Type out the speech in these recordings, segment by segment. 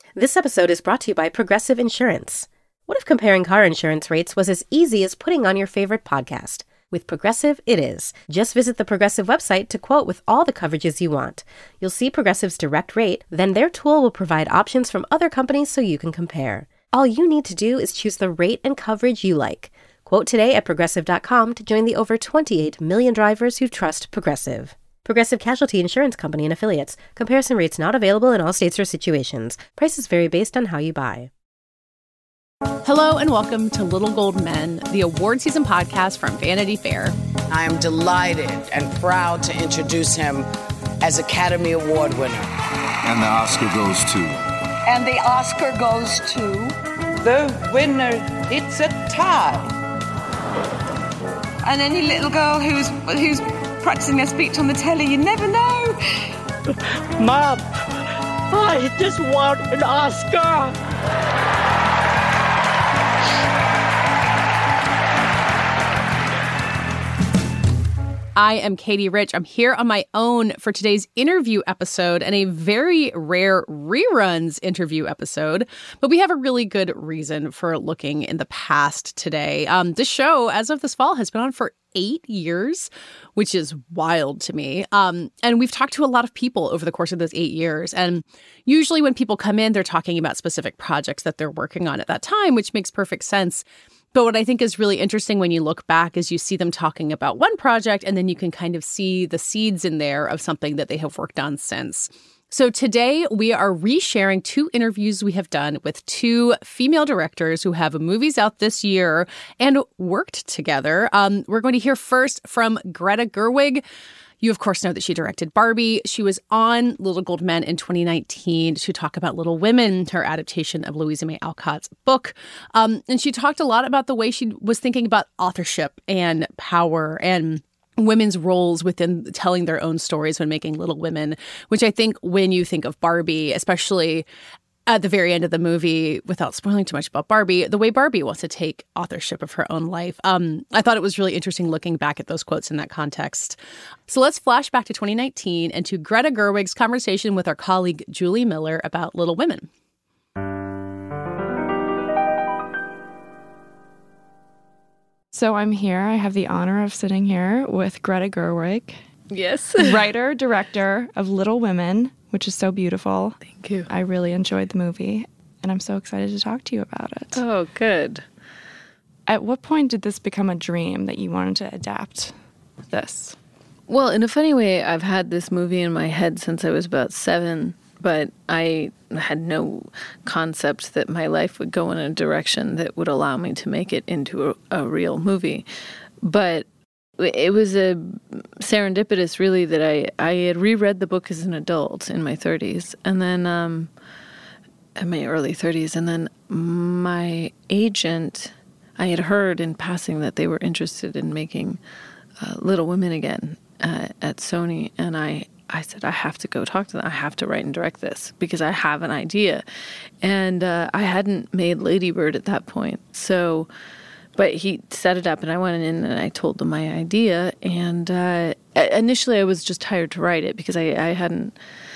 This episode is brought to you by Progressive Insurance. What if comparing car insurance rates was as easy as putting on your favorite podcast? With Progressive, it is. Just visit the Progressive website to quote with all the coverages you want. You'll see Progressive's direct rate, then their tool will provide options from other companies so you can compare. All you need to do is choose the rate and coverage you like. Quote today at Progressive.com to join the over 28 million drivers who trust Progressive. Progressive Casualty Insurance Company and Affiliates. Comparison rates not available in all states or situations. Prices vary based on how you buy. Hello and welcome to Little Gold Men, the award season podcast from Vanity Fair. I am delighted and proud to introduce him as Academy Award winner. And the Oscar goes to... And the Oscar goes to... The winner, it's a tie. And any little girl who's practicing their speech on the telly, you never know. Mom, I just want an Oscar. I am Katie Rich. I'm here on my own for today's interview episode and a very rare reruns interview episode. But we have a really good reason for looking in the past today. This show, as of this fall, has been on for 8 years, which is wild to me. And we've talked to a lot of people over the course of those 8 years. And usually when people come in, they're talking about specific projects that they're working on at that time, which makes perfect sense. But what I think is really interesting when you look back is you see them talking about one project, and then you can kind of see the seeds in there of something that they have worked on since. So today we are resharing 2 interviews we have done with 2 female directors who have movies out this year and worked together. We're going to hear first from Greta Gerwig. You, of course, know that she directed Barbie. She was on Little Gold Men in 2019 to talk about Little Women, her adaptation of Louisa May Alcott's book. And she talked a lot about the way she was thinking about authorship and power and women's roles within telling their own stories when making Little Women, which I think when you think of Barbie, especially at the very end of the movie, without spoiling too much about Barbie, the way Barbie wants to take authorship of her own life. I thought it was really interesting looking back at those quotes in that context. So let's flash back to 2019 and to Greta Gerwig's conversation with our colleague Julie Miller about Little Women. So I'm here. I have the honor of sitting here with Greta Gerwig. Yes. Writer, director of Little Women, which is so beautiful. Thank you. I really enjoyed the movie, and I'm so excited to talk to you about it. Oh, good. At what point did this become a dream that you wanted to adapt this? Well, in a funny way, I've had this movie in my head since I was about 7, but I had no concept that my life would go in a direction that would allow me to make it into a real movie. But it was a serendipitous, really, that I had reread the book as an adult in my 30s, and then in my early 30s, and then my agent, I had heard in passing that they were interested in making Little Women again at Sony, and I said, I have to go talk to them. I have to write and direct this because I have an idea. And I hadn't made Lady Bird at that point. So, but he set it up and I went in and I told them my idea. And initially I was just hired to write it because I hadn't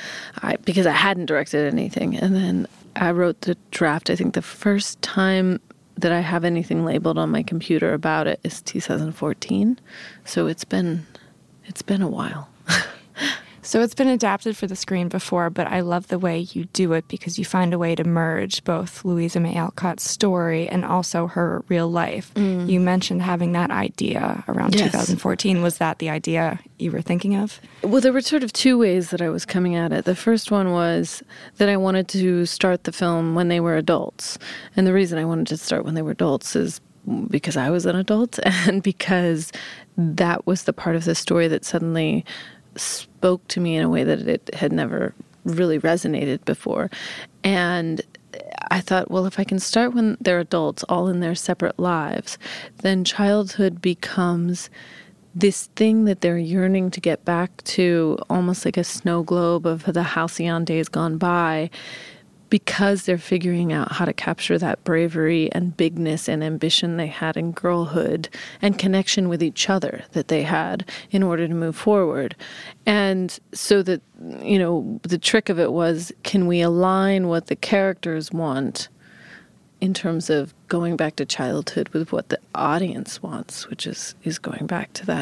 directed anything. And then I wrote the draft. I think the first time that I have anything labeled on my computer about it is 2014. So it's been a while. So it's been adapted for the screen before, but I love the way you do it because you find a way to merge both Louisa May Alcott's story and also her real life. You mentioned having that idea around 2014. Was that the idea you were thinking of? Well, there were sort of 2 ways that I was coming at it. The first one was that I wanted to start the film when they were adults. And the reason I wanted to start when they were adults is because I was an adult and because that was the part of the story that suddenly spoke to me in a way that it had never really resonated before. And I thought, well, if I can start when they're adults, all in their separate lives, then childhood becomes this thing that they're yearning to get back to, almost like a snow globe of the halcyon days gone by, because they're figuring out how to capture that bravery and bigness and ambition they had in girlhood and connection with each other that they had in order to move forward. And so that, you know, the trick of it was, can we align what the characters want in terms of going back to childhood with what the audience wants, which is going back to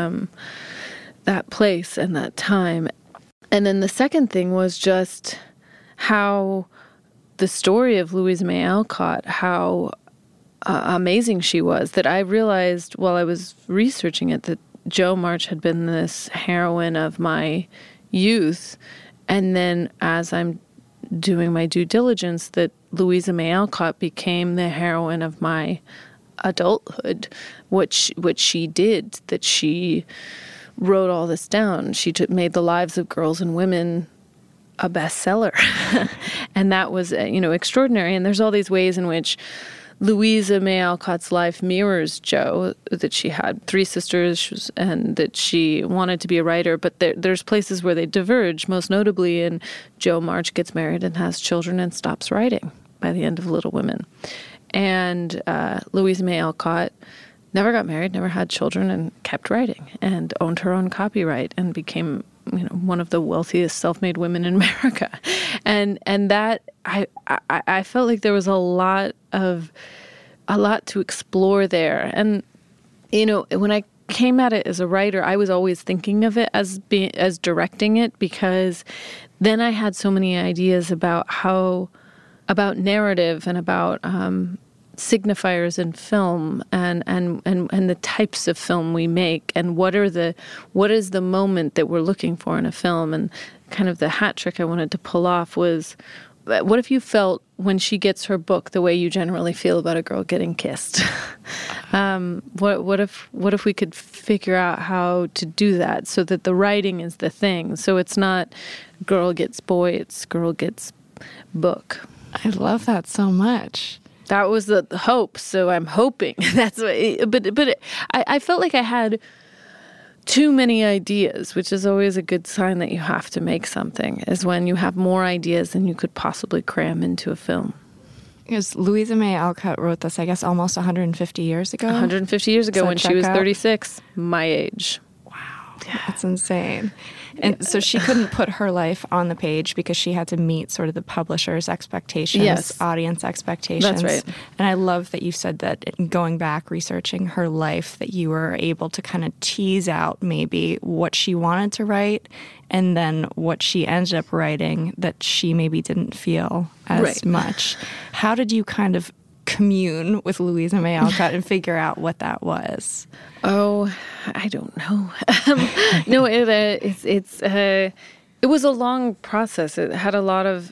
that place and that time. And then the second thing was just how the story of Louisa May Alcott, how amazing she was, that I realized while I was researching it that Jo March had been this heroine of my youth. And then as I'm doing my due diligence, that Louisa May Alcott became the heroine of my adulthood. What she did, that she wrote all this down. She made the lives of girls and women a bestseller. And that was, extraordinary. And there's all these ways in which Louisa May Alcott's life mirrors Jo, that she had 3 sisters and that she wanted to be a writer. But there's places where they diverge, most notably in Jo March gets married and has children and stops writing by the end of Little Women. And Louisa May Alcott never got married, never had children, and kept writing and owned her own copyright and became, one of the wealthiest self-made women in America. And that I felt like there was a lot to explore there. And when I came at it as a writer, I was always thinking of it as directing it, because then I had so many ideas about narrative and about signifiers in film and the types of film we make, and what is the moment that we're looking for in a film. And kind of the hat trick I wanted to pull off was, what if you felt when she gets her book the way you generally feel about a girl getting kissed? What if we could figure out how to do that so that the writing is the thing, so it's not girl gets boy, it's girl gets book. I love that so much. That was the hope, so I'm hoping that's what. But I felt like I had too many ideas, which is always a good sign that you have to make something, is when you have more ideas than you could possibly cram into a film. Because Louisa May Alcott wrote this, I guess, almost 150 years ago. 150 years ago, when she was 36, my age. Wow, yeah. That's insane. And so she couldn't put her life on the page because she had to meet sort of the publisher's expectations, yes, audience expectations. That's right. And I love that you said that going back, researching her life, that you were able to kind of tease out maybe what she wanted to write and then what she ended up writing that she maybe didn't feel as much. How did you kind of commune with Louisa May Alcott and figure out what that was? Oh, I don't know. No, it was a long process. It had a lot of.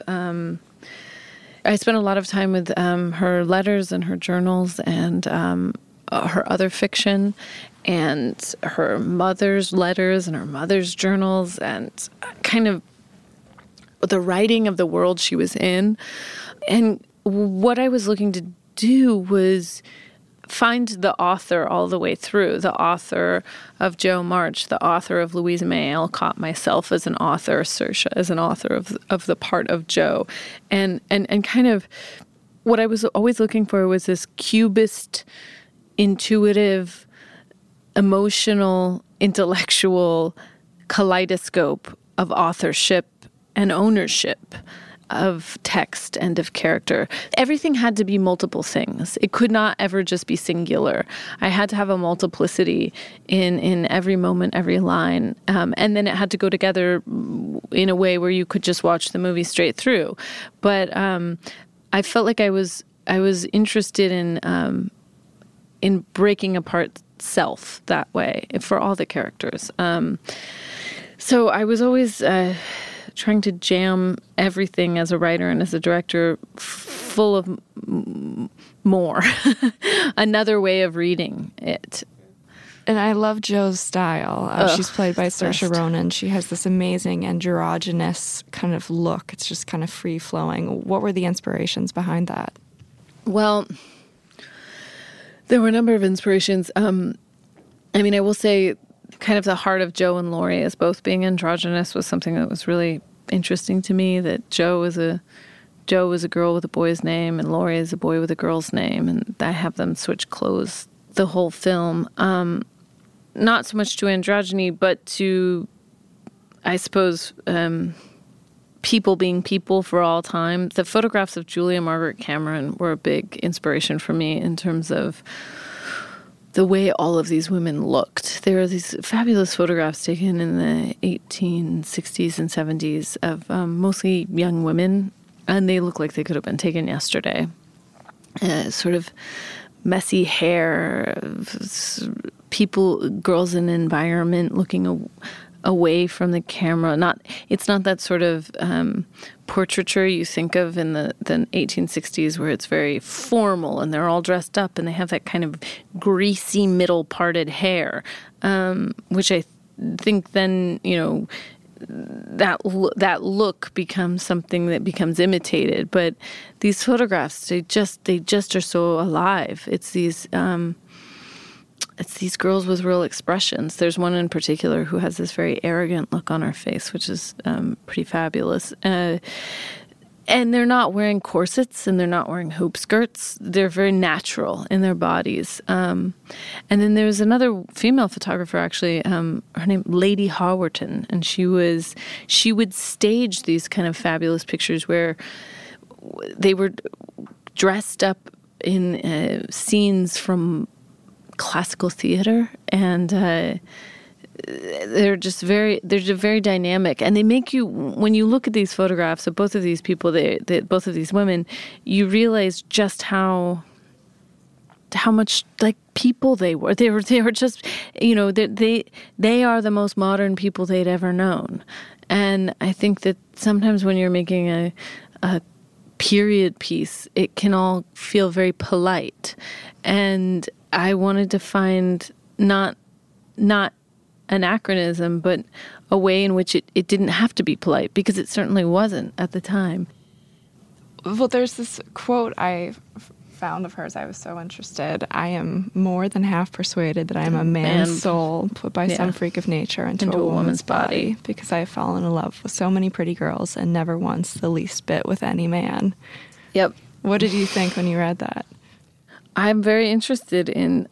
I spent a lot of time with her letters and her journals and her other fiction, and her mother's letters and her mother's journals, and kind of the writing of the world she was in. And what I was looking to do was find the author all the way through, the author of Jo March, the author of Louisa May Alcott, myself as an author, Saoirse as an author of the part of Jo. And kind of what I was always looking for was this cubist, intuitive, emotional, intellectual kaleidoscope of authorship and ownership of text and of character. Everything had to be multiple things. It could not ever just be singular. I had to have a multiplicity in every moment, every line. And then it had to go together in a way where you could just watch the movie straight through. But I felt like I was interested in breaking apart self that way for all the characters. So I was always trying to jam everything as a writer and as a director full of more, another way of reading it. And I love Jo's style. She's played by Saoirse Ronan. She has this amazing androgynous kind of look. It's just kind of free-flowing. What were the inspirations behind that? Well, there were a number of inspirations. I will say kind of the heart of Jo and Laurie as both being androgynous was something that was really interesting to me, that Jo was a Joe is a girl with a boy's name and Laurie is a boy with a girl's name, and I have them switch clothes the whole film. Not so much to androgyny, but to, I suppose, people being people for all time. The photographs of Julia Margaret Cameron were a big inspiration for me in terms of the way all of these women looked. There are these fabulous photographs taken in the 1860s and 70s of mostly young women, and they look like they could have been taken yesterday. Sort of messy hair, people, girls in an environment looking away from the camera. It's not that sort of portraiture you think of in the 1860s where it's very formal and they're all dressed up and they have that kind of greasy middle parted hair, which I think then, that look becomes something that becomes imitated. But these photographs, they just are so alive. It's these girls with real expressions. There's one in particular who has this very arrogant look on her face, which is pretty fabulous. And they're not wearing corsets and they're not wearing hoop skirts. They're very natural in their bodies. And then there's another female photographer, actually, her name Lady Haworton, and she would stage these kind of fabulous pictures where they were dressed up in scenes from classical theater, and they're very dynamic, and they make you, when you look at these photographs of both of these people, both of these women, you realize just how much like people they were. They were just, they are the most modern people they'd ever known. And I think that sometimes when you're making a period piece, it can all feel very polite. And I wanted to find not anachronism, but a way in which it didn't have to be polite, because it certainly wasn't at the time. Well, there's this quote I found of hers. I was so interested. I am more than half persuaded that I am a man's soul put by some freak of nature into a woman's body, because I have fallen in love with so many pretty girls and never once the least bit with any man. Yep. What did you think when you read that? I'm very interested in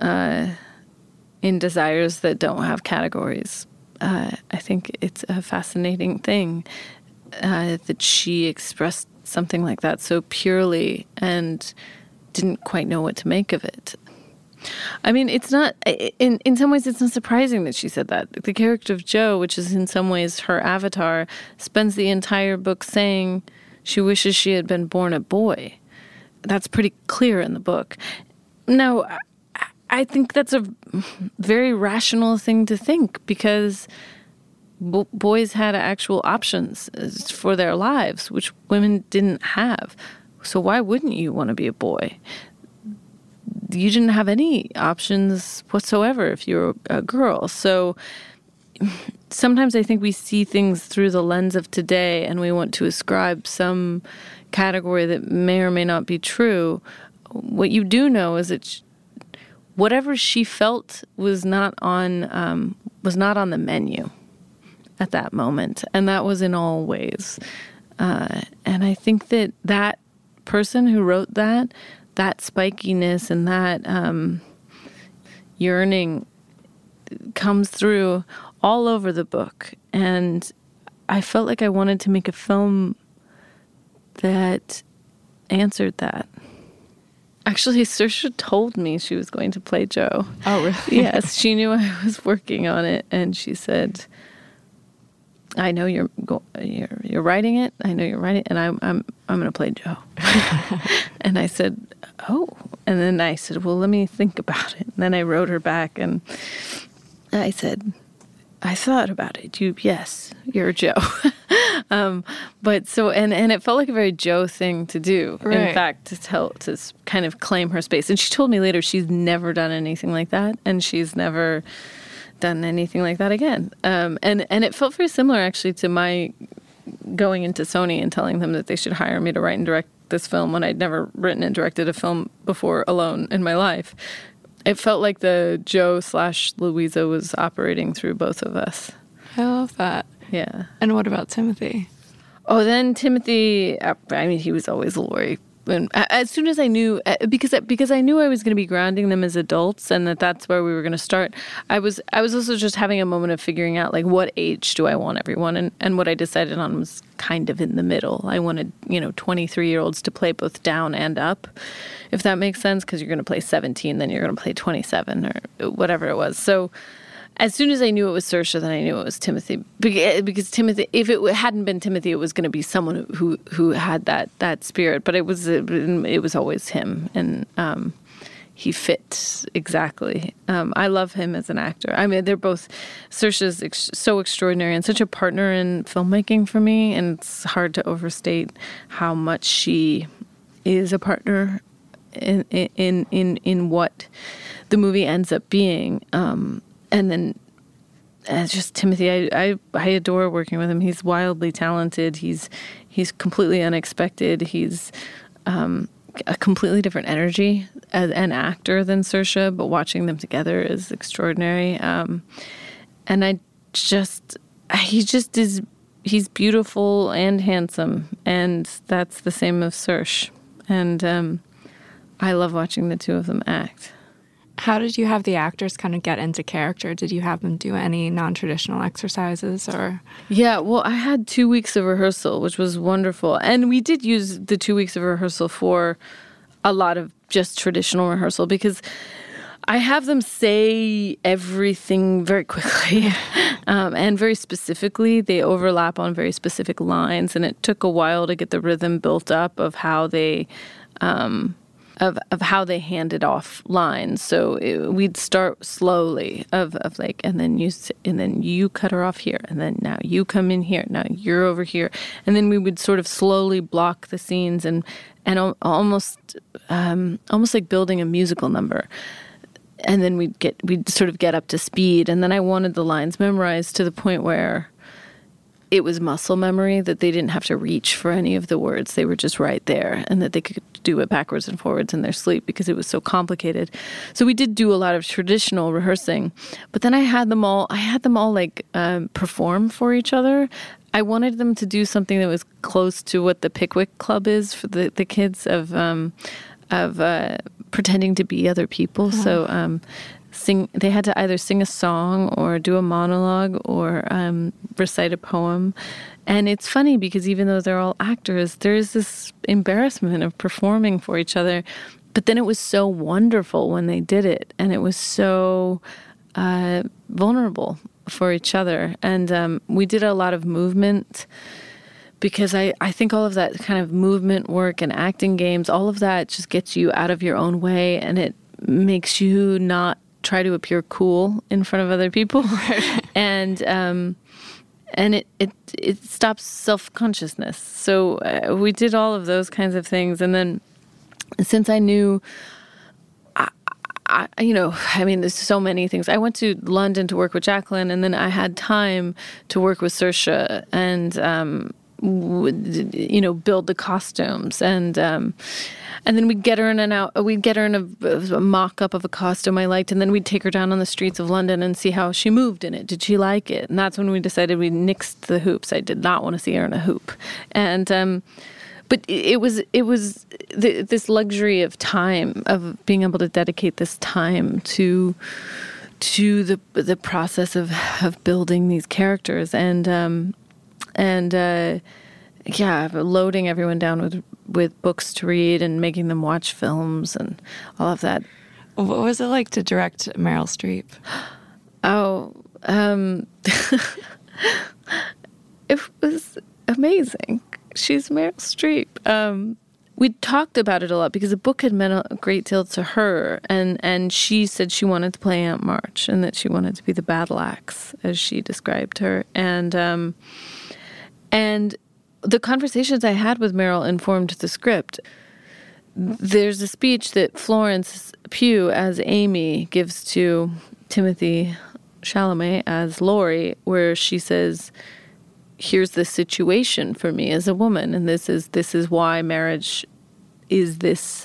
desires that don't have categories. I think it's a fascinating thing that she expressed something like that so purely and didn't quite know what to make of it. I mean, it's not, in some ways, it's not surprising that she said that. The character of Jo, which is in some ways her avatar, spends the entire book saying she wishes she had been born a boy. That's pretty clear in the book. Now, I think that's a very rational thing to think, because boys had actual options for their lives, which women didn't have. So why wouldn't you want to be a boy? You didn't have any options whatsoever if you were a girl. So sometimes I think we see things through the lens of today and we want to ascribe some category that may or may not be true. What you do know is that whatever she felt was not on the menu at that moment, and that was in all ways. And I think that person who wrote that spikiness and that yearning comes through all over the book. And I felt like I wanted to make a film that answered that. Actually, Saoirse told me she was going to play Jo. Oh, really? Yes, she knew I was working on it, and she said, "I know you're writing it. I know you're writing it, and I'm going to play Jo." And I said, "Oh," and then I said, "Well, let me think about it." And then I wrote her back, and I said, "I thought about it. Yes, you're Jo." But so, and it felt like a very Jo thing to do. Right. In fact, to kind of claim her space. And she told me later she's never done anything like that, and she's never done anything like that again. And it felt very similar actually to my going into Sony and telling them that they should hire me to write and direct this film when I'd never written and directed a film before alone in my life. It felt like the Jo/Louisa was operating through both of us. I love that. Yeah. And what about Timothy? Oh, then Timothy, he was always Laurie. And as soon as I knew, because I knew I was going to be grounding them as adults and that's where we were going to start, I was also just having a moment of figuring out, like, what age do I want everyone? And what I decided on was kind of in the middle. I wanted, 23-year-olds to play both down and up, if that makes sense, because you're going to play 17, then you're going to play 27 or whatever it was. So as soon as I knew it was Saoirse, then I knew it was Timothy. Because Timothy, if it hadn't been Timothy, it was going to be someone who had that spirit. But it was always him, and he fit exactly. I love him as an actor. I mean, they're both, Saoirse's so extraordinary and such a partner in filmmaking for me, and it's hard to overstate how much she is a partner in what the movie ends up being. And then just Timothy, I adore working with him. He's wildly talented. He's completely unexpected. He's a completely different energy as an actor than Saoirse, but watching them together is extraordinary. And he's beautiful and handsome, and that's the same of Saoirse. And I love watching the two of them act. How did you have the actors kind of get into character? Did you have them do any non-traditional exercises or? Yeah, well, I had 2 weeks of rehearsal, which was wonderful. And we did use the 2 weeks of rehearsal for a lot of just traditional rehearsal because I have them say everything very quickly and very specifically. They overlap on very specific lines, and it took a while to get the rhythm built up of how they of how they handed off lines. So we'd start slowly of like, and then you cut her off here, and then now you come in here, now you're over here, and then we would sort of slowly block the scenes and almost like building a musical number. And then we'd sort of get up to speed, and then I wanted the lines memorized to the point where it was muscle memory, that they didn't have to reach for any of the words. They were just right there, and that they could do it backwards and forwards in their sleep because it was so complicated. So we did do a lot of traditional rehearsing, but then I had them all like perform for each other. I wanted them to do something that was close to what the Pickwick Club is for the kids of pretending to be other people. Oh. So they had to either sing a song or do a monologue or recite a poem. And it's funny because even though they're all actors, there's this embarrassment of performing for each other. But then it was so wonderful when they did it, and it was so vulnerable for each other. And we did a lot of movement because I think all of that kind of movement work and acting games, all of that just gets you out of your own way, and it makes you not try to appear cool in front of other people. And it stops self-consciousness. So we did all of those kinds of things. And then since I knew, there's so many things. I went to London to work with Jacqueline, and then I had time to work with Saoirse and, build the costumes. And then we'd get her in a mock-up of a costume I liked, and then we'd take her down on the streets of London and see how she moved in it. Did she like it? And that's when we decided we nixed the hoops. I did not want to see her in a hoop. And but it was this luxury of time, of being able to dedicate this time to the process of building these characters and loading everyone down with books to read and making them watch films and all of that. What was it like to direct Meryl Streep? It was amazing. She's Meryl Streep. We talked about it a lot because the book had meant a great deal to her, and she said she wanted to play Aunt March and that she wanted to be the battle axe, as she described her. And the conversations I had with Meryl informed the script. There's a speech that Florence Pugh as Amy gives to Timothy Chalamet as Laurie, where she says, here's the situation for me as a woman, and this is why marriage is this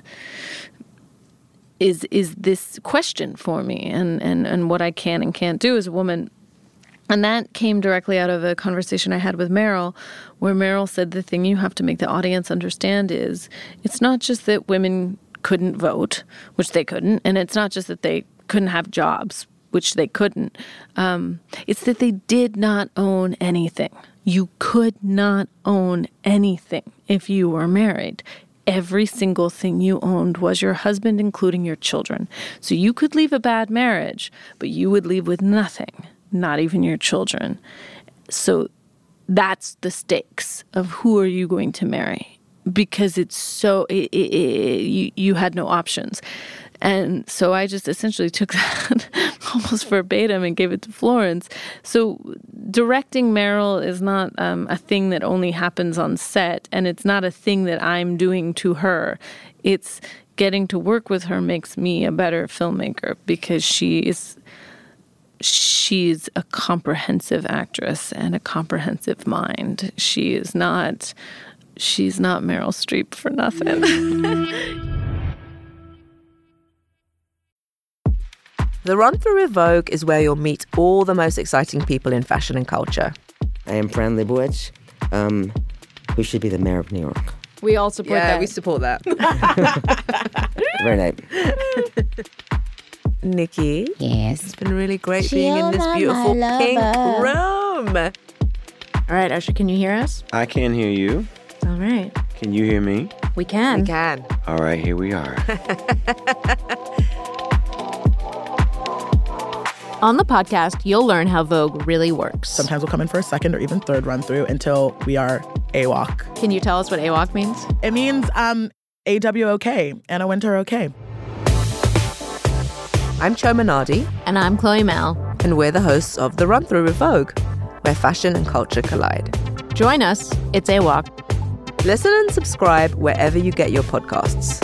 question for me, and what I can and can't do as a woman. And that came directly out of a conversation I had with Meryl, where Meryl said the thing you have to make the audience understand is it's not just that women couldn't vote, which they couldn't, and it's not just that they couldn't have jobs, which they couldn't. It's that they did not own anything. You could not own anything if you were married. Every single thing you owned was your husband, including your children. So you could leave a bad marriage, but you would leave with nothing. Not even your children. So that's the stakes of who are you going to marry, because it's so you had no options. And so I just essentially took that almost verbatim and gave it to Florence. So directing Meryl is not a thing that only happens on set, and it's not a thing that I'm doing to her. It's getting to work with her makes me a better filmmaker, because she's a comprehensive actress and a comprehensive mind. She's not Meryl Streep for nothing. The Run Through with Vogue is where you'll meet all the most exciting people in fashion and culture. I am Fran Lebowitz, who should be the mayor of New York. We all support that. Yeah, we support that. Very nice. Nikki. Yes. It's been really great being in this beautiful pink room. All right, Usher, can you hear us? I can hear you. All right. Can you hear me? We can. We can. All right, here we are. On the podcast, you'll learn how Vogue really works. Sometimes we'll come in for a second or even third run through until we are AWOC. Can you tell us what AWOC means? It means AWOK, Anna Wintour OK. I'm Cho Minardi. And I'm Chloe Mel. And we're the hosts of The Run Through with Vogue, where fashion and culture collide. Join us. It's AWOC. Listen and subscribe wherever you get your podcasts.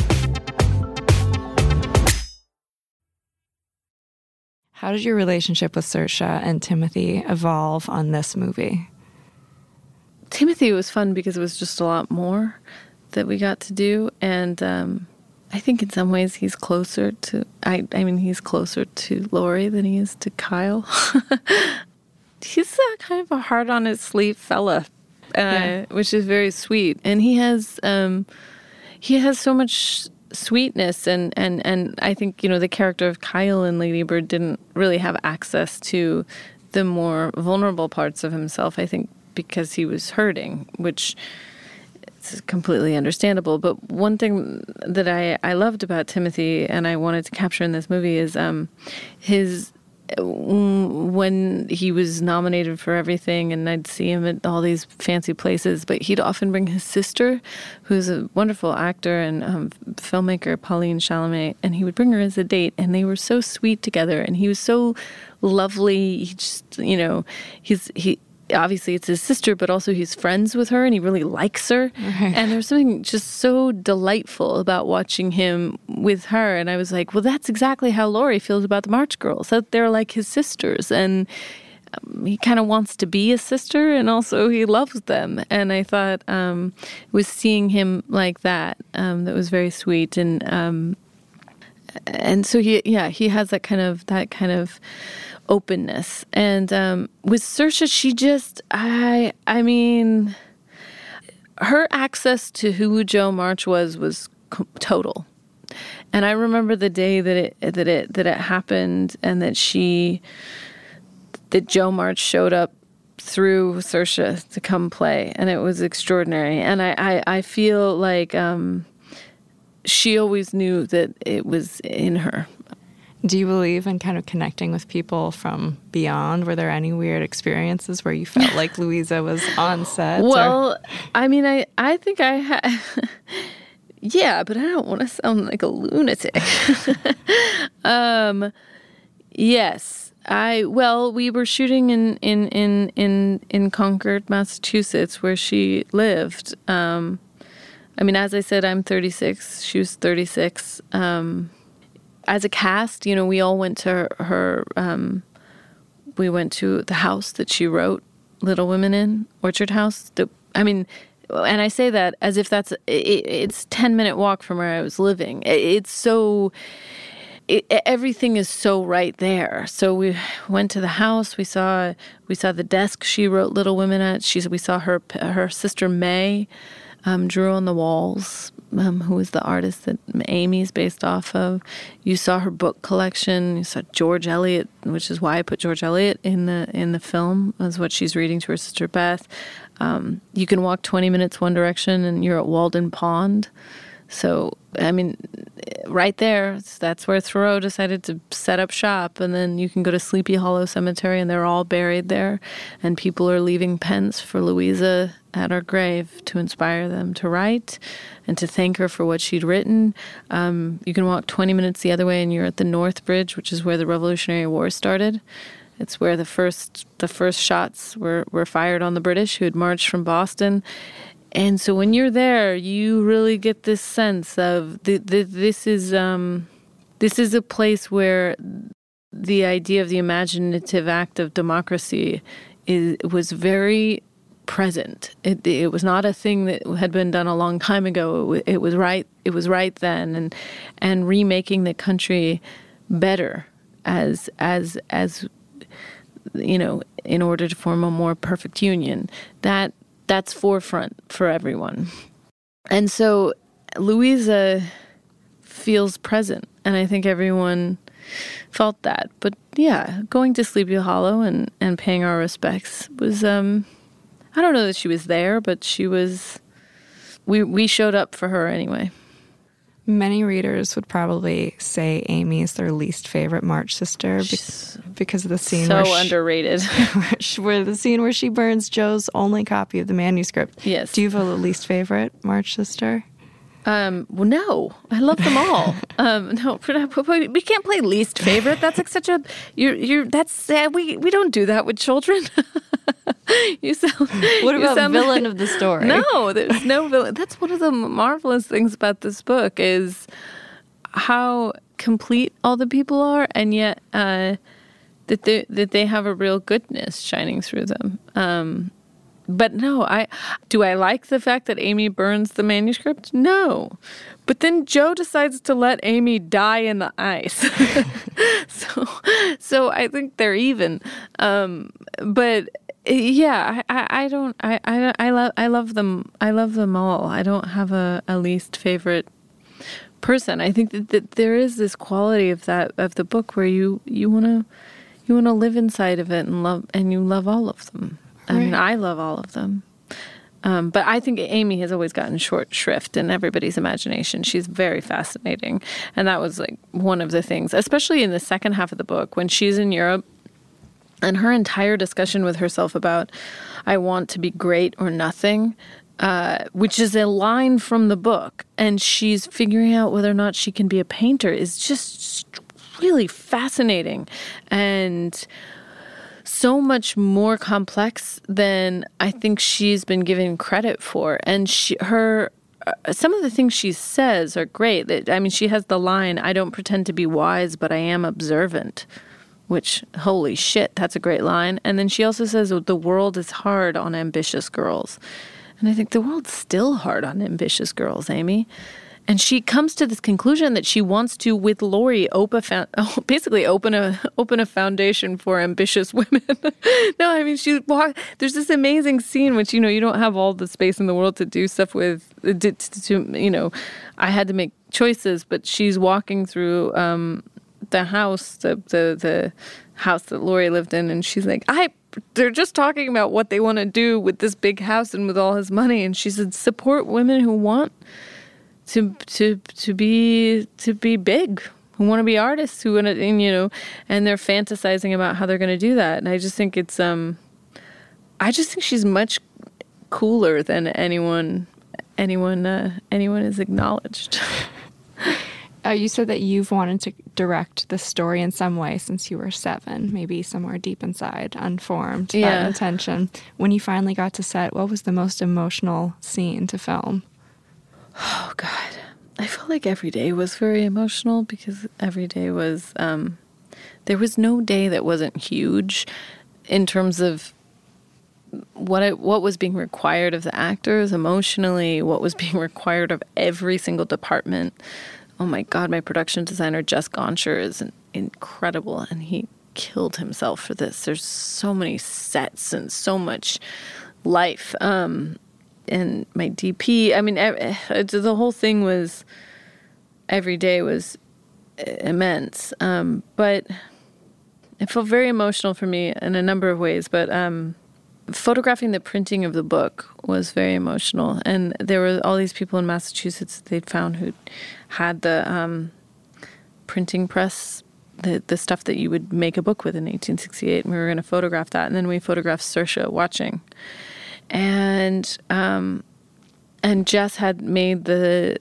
How did your relationship with Saoirse and Timothy evolve on this movie? Timothy was fun because it was just a lot more that we got to do. And I think in some ways he's closer to, he's closer to Laurie than he is to Kyle. He's kind of a hard on his sleeve fella, which is very sweet. And he has so much sweetness, and I think, the character of Kyle in Lady Bird didn't really have access to the more vulnerable parts of himself, I think, because he was hurting, which is completely understandable. But one thing that I loved about Timothy and I wanted to capture in this movie is when he was nominated for everything, and I'd see him at all these fancy places, but he'd often bring his sister, who's a wonderful actor and filmmaker, Pauline Chalamet, and he would bring her as a date, and they were so sweet together, and he was so lovely. He just, he obviously it's his sister, but also he's friends with her and he really likes her. Right. And there's something just so delightful about watching him with her. And I was like, well, that's exactly how Laurie feels about the March Girls, that they're like his sisters. And he kind of wants to be a sister, and also he loves them. And I thought was seeing him like that, that was very sweet. And so he has that kind of openness. And with Saoirse, she just, I mean, her access to who Jo March was total. And I remember the day that it happened, and that Jo March showed up through Saoirse to come play, and it was extraordinary. And I feel like she always knew that it was in her. Do you believe in kind of connecting with people from beyond? Were there any weird experiences where you felt like Louisa was on set? Well, I mean, I think I had... Yeah, but I don't want to sound like a lunatic. Yes. We were shooting in Concord, Massachusetts, where she lived. As I said, I'm 36. She was 36. As a cast, we all went to her, we went to the house that she wrote Little Women in, Orchard House. And I say that as if it's a 10-minute walk from where I was living. It's everything is so right there. So we went to the house. We saw the desk she wrote Little Women at. We saw her sister May drew on the walls, who is the artist that Amy's based off of. You saw her book collection. You saw George Eliot, which is why I put George Eliot in the film, as what she's reading to her sister Beth. You can walk 20 minutes one direction and you're at Walden Pond. So, I mean, right there, that's where Thoreau decided to set up shop. And then you can go to Sleepy Hollow Cemetery, and they're all buried there. And people are leaving pence for Louisa at her grave to inspire them to write and to thank her for what she'd written. You can walk 20 minutes the other way, and you're at the North Bridge, which is where the Revolutionary War started. It's where the first shots were fired on the British who had marched from Boston. And so when you're there, you really get this sense of this is a place where the idea of the imaginative act of democracy was very present. It was not a thing that had been done a long time ago. It was right. It was right then, and remaking the country better as you know, in order to form a more perfect union. That's forefront for everyone. And so Louisa feels present, and I think everyone felt that. But yeah, going to Sleepy Hollow and paying our respects was, I don't know that she was there, but she was, we showed up for her anyway. Many readers would probably say Amy is their least favorite March sister because of the scene underrated. where the scene where she burns Joe's only copy of the manuscript. Yes. Do you have a least favorite March sister? Well, no, I love them all. No, we can't play least favorite. That's like such a that's we don't do that with children. What about villain of the story? No, there's no villain. That's one of the marvelous things about this book is how complete all the people are, and yet that they have a real goodness shining through them. But no, do I like the fact that Amy burns the manuscript? No. But then Joe decides to let Amy die in the ice. So I think they're even. But yeah, I love them. I love them all. I don't have a least favorite person. I think that there is this quality of the book where you want to live inside of it and you love all of them. I mean, I love all of them. But I think Amy has always gotten short shrift in everybody's imagination. She's very fascinating. And that was like one of the things, especially in the second half of the book, when she's in Europe and her entire discussion with herself about, I want to be great or nothing, which is a line from the book. And she's figuring out whether or not she can be a painter is just really fascinating. And so much more complex than I think she's been given credit for. And some of the things she says are great. I mean, she has the line, I don't pretend to be wise, but I am observant, which, holy shit, that's a great line. And then she also says, the world is hard on ambitious girls. And I think the world's still hard on ambitious girls, Amy. And she comes to this conclusion that she wants to, with Laurie, basically open a foundation for ambitious women. No, I mean, there's this amazing scene which, you don't have all the space in the world to do stuff with. I had to make choices, but she's walking through the house, the house that Laurie lived in, and she's like, they're just talking about what they want to do with this big house and with all his money. And she said, support women who want to be big, who want to be artists, who want to, and they're fantasizing about how they're going to do that. And I just think I just think she's much cooler than anyone is acknowledged. You said that you've wanted to direct the story in some way since you were 7, maybe somewhere deep inside, unformed, that intention. When you finally got to set, what was the most emotional scene to film? Oh, God. I felt like every day was very emotional because every day was, there was no day that wasn't huge in terms of what was being required of the actors emotionally, what was being required of every single department. oh my God, my production designer, Jess Gonsher, is incredible, and he killed himself for this. There's so many sets and so much life. And my DP, I mean, the whole thing was, every day was immense. But it felt very emotional for me in a number of ways. But photographing the printing of the book was very emotional. And there were all these people in Massachusetts they'd found who had the printing press, the stuff that you would make a book with in 1868. And we were going to photograph that. And then we photographed Saoirse watching. And Jess had made the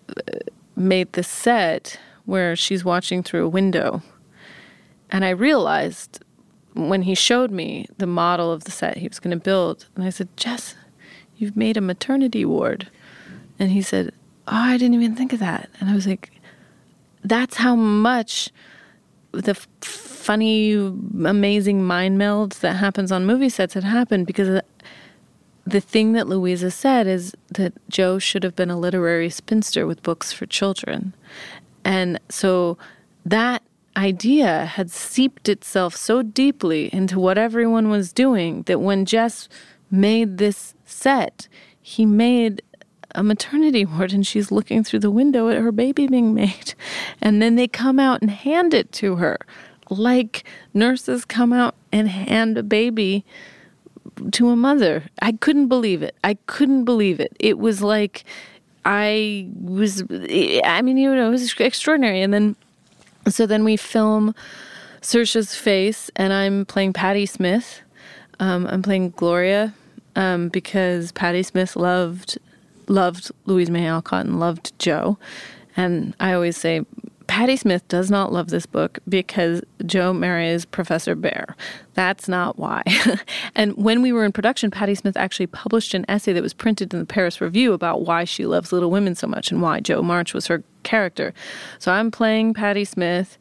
set where she's watching through a window. And I realized when he showed me the model of the set he was going to build, and I said, Jess, you've made a maternity ward. And he said, oh, I didn't even think of that. And I was like, that's how much the funny, amazing mind meld that happens on movie sets had happened, because the thing that Louisa said is that Jo should have been a literary spinster with books for children. And so that idea had seeped itself so deeply into what everyone was doing that when Jess made this set, he made a maternity ward, and she's looking through the window at her baby being made. And then they come out and hand it to her, like nurses come out and hand a baby to a mother. I couldn't believe it. It was like it was extraordinary. And then, so then we film Saoirse's face, and I'm playing Patti Smith. I'm playing Gloria, because Patti Smith loved Louisa May Alcott and loved Jo. And I always say, Patti Smith does not love this book because Jo marries Professor Bear. That's not why. And when we were in production, Patti Smith actually published an essay that was printed in the Paris Review about why she loves Little Women so much and why Jo March was her character. So I'm playing Patti Smith,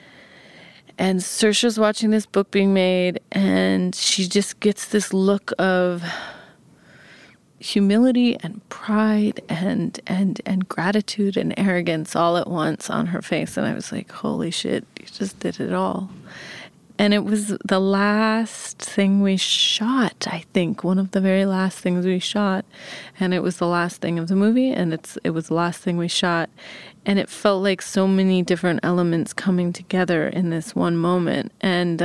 and Saoirse's watching this book being made, and she just gets this look of humility and pride and gratitude and arrogance all at once on her face. And I was like, holy shit, you just did it all. And it was the last thing we shot, I think, one of the very last things we shot. And it was the last thing of the movie, and it was the last thing we shot. And it felt like so many different elements coming together in this one moment. And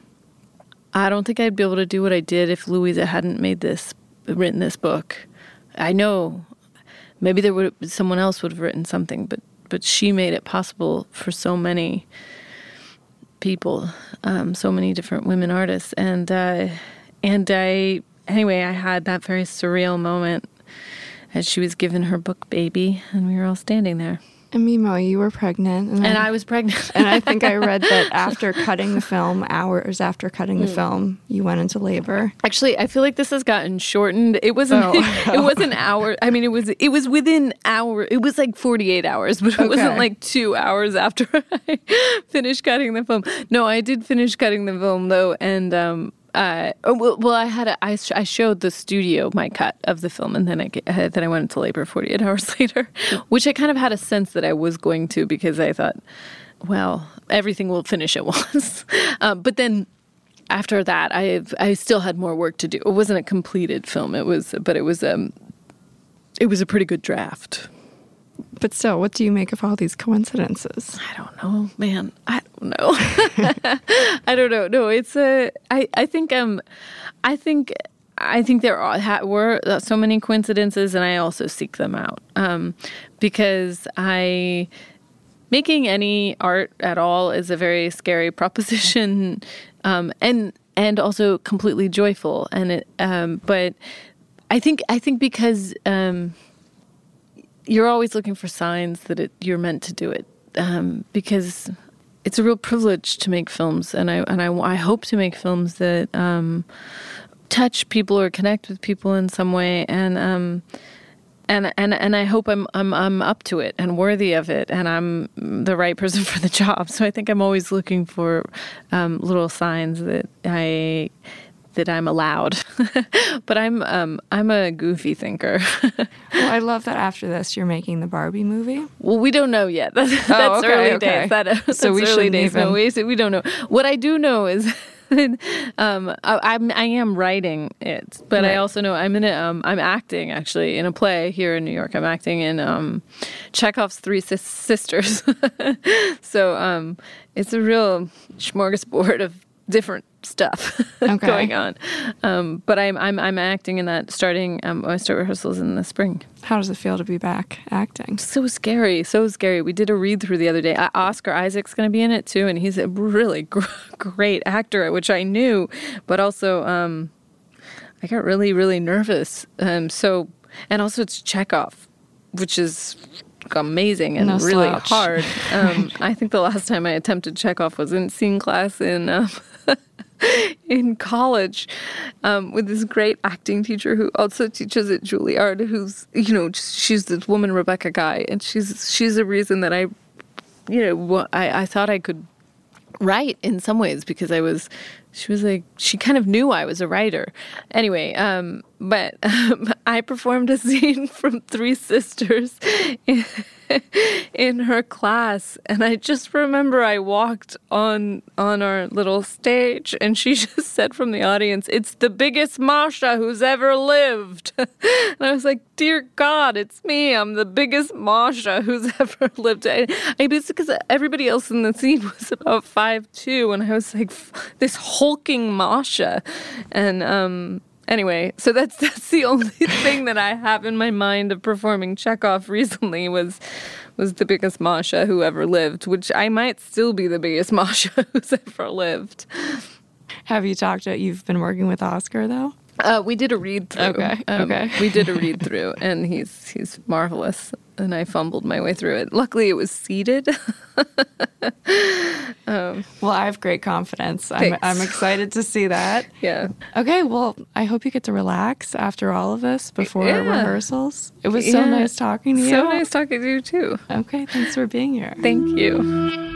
I don't think I'd be able to do what I did if Louisa hadn't written this book. I know maybe someone else would have written something, but she made it possible for so many people, so many different women artists, and I had that very surreal moment as she was given her book baby, and we were all standing there. And Mimo, you were pregnant. And I was pregnant. And I think I read that after cutting the film, hours after cutting the film, you went into labor. Actually, I feel like this has gotten shortened. It wasn't it wasn't hour. I mean, it was within hour. It was like 48 hours, but it wasn't like 2 hours after I finished cutting the film. No, I did finish cutting the film though, and I showed the studio my cut of the film, and then I went into labor 48 hours later, which I kind of had a sense that I was going to, because I thought, well, everything will finish at once. But then after that, I still had more work to do. It wasn't a completed film. It was a pretty good draft. But still, what do you make of all these coincidences? I don't know, man. I don't know. I don't know. No, it's I think there were so many coincidences, and I also seek them out because making any art at all is a very scary proposition, and also completely joyful. And it, but I think because. You're always looking for signs that you're meant to do it, because it's a real privilege to make films, and I hope to make films that touch people or connect with people in some way, and I hope I'm up to it and worthy of it, and I'm the right person for the job. So I think I'm always looking for little signs that that I'm allowed. But I'm a goofy thinker. Well, I love that after this you're making the Barbie movie. Well, we don't know yet. That's okay, early days. That's so we early days. even... No, we don't know. What I do know is I am writing it, but right. I also know I'm acting actually in a play here in New York. I'm acting in Chekhov's Three Sisters. So it's a real smorgasbord of different stuff going on. But I'm acting in that starting. I start rehearsals in the spring. How does it feel to be back acting? So scary. We did a read through the other day. Oscar Isaac's going to be in it too, and he's a really great actor, which I knew, but also I got really, really nervous. And also it's Chekhov, which is amazing and really hard. I think the last time I attempted Chekhov was in scene class in college with this great acting teacher who also teaches at Juilliard, who's, she's this woman, Rebecca Guy, and she's the reason that I thought I could write in some ways, because she was like, she kind of knew I was a writer. Anyway, but I performed a scene from Three Sisters in her class, and I just remember I walked on our little stage, and she just said from the audience, "It's the biggest Masha who's ever lived." And I was like, dear God, it's me. I'm the biggest Masha who's ever lived. It's because everybody else in the scene was about 5'2", and I was like this hulking Masha. And anyway, so that's the only thing that I have in my mind of performing Chekhov recently was the biggest Masha who ever lived, which I might still be the biggest Masha who's ever lived. Have you talked about, you've been working with Oscar though? We did a read through. Okay. We did a read through, and he's marvelous. And I fumbled my way through it. Luckily, it was seated. Well, I have great confidence. I'm excited to see that. Yeah. Okay. Well, I hope you get to relax after all of this before rehearsals. It was so nice talking to you. So nice talking to you too. Okay. Thanks for being here. Thank you.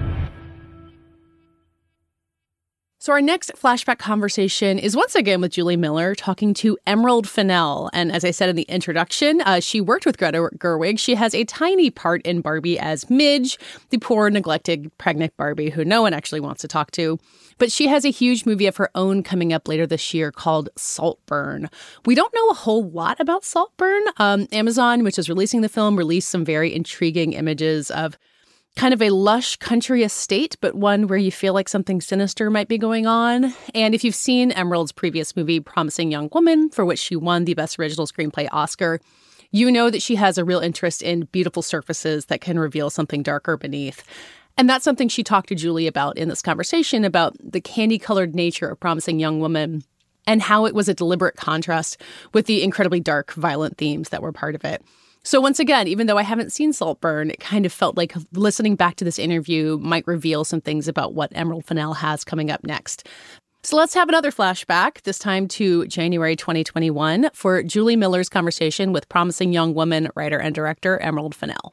So our next flashback conversation is once again with Julie Miller talking to Emerald Fennell. And as I said in the introduction, she worked with Greta Gerwig. She has a tiny part in Barbie as Midge, the poor, neglected, pregnant Barbie who no one actually wants to talk to. But she has a huge movie of her own coming up later this year called Saltburn. We don't know a whole lot about Saltburn. Amazon, which is releasing the film, released some very intriguing images of kind of a lush country estate, but one where you feel like something sinister might be going on. And if you've seen Emerald's previous movie, Promising Young Woman, for which she won the Best Original Screenplay Oscar, you know that she has a real interest in beautiful surfaces that can reveal something darker beneath. And that's something she talked to Julie about in this conversation, about the candy-colored nature of Promising Young Woman and how it was a deliberate contrast with the incredibly dark, violent themes that were part of it. So once again, even though I haven't seen Saltburn, it kind of felt like listening back to this interview might reveal some things about what Emerald Fennell has coming up next. So let's have another flashback, this time to January 2021, for Julie Miller's conversation with Promising Young Woman writer and director Emerald Fennell.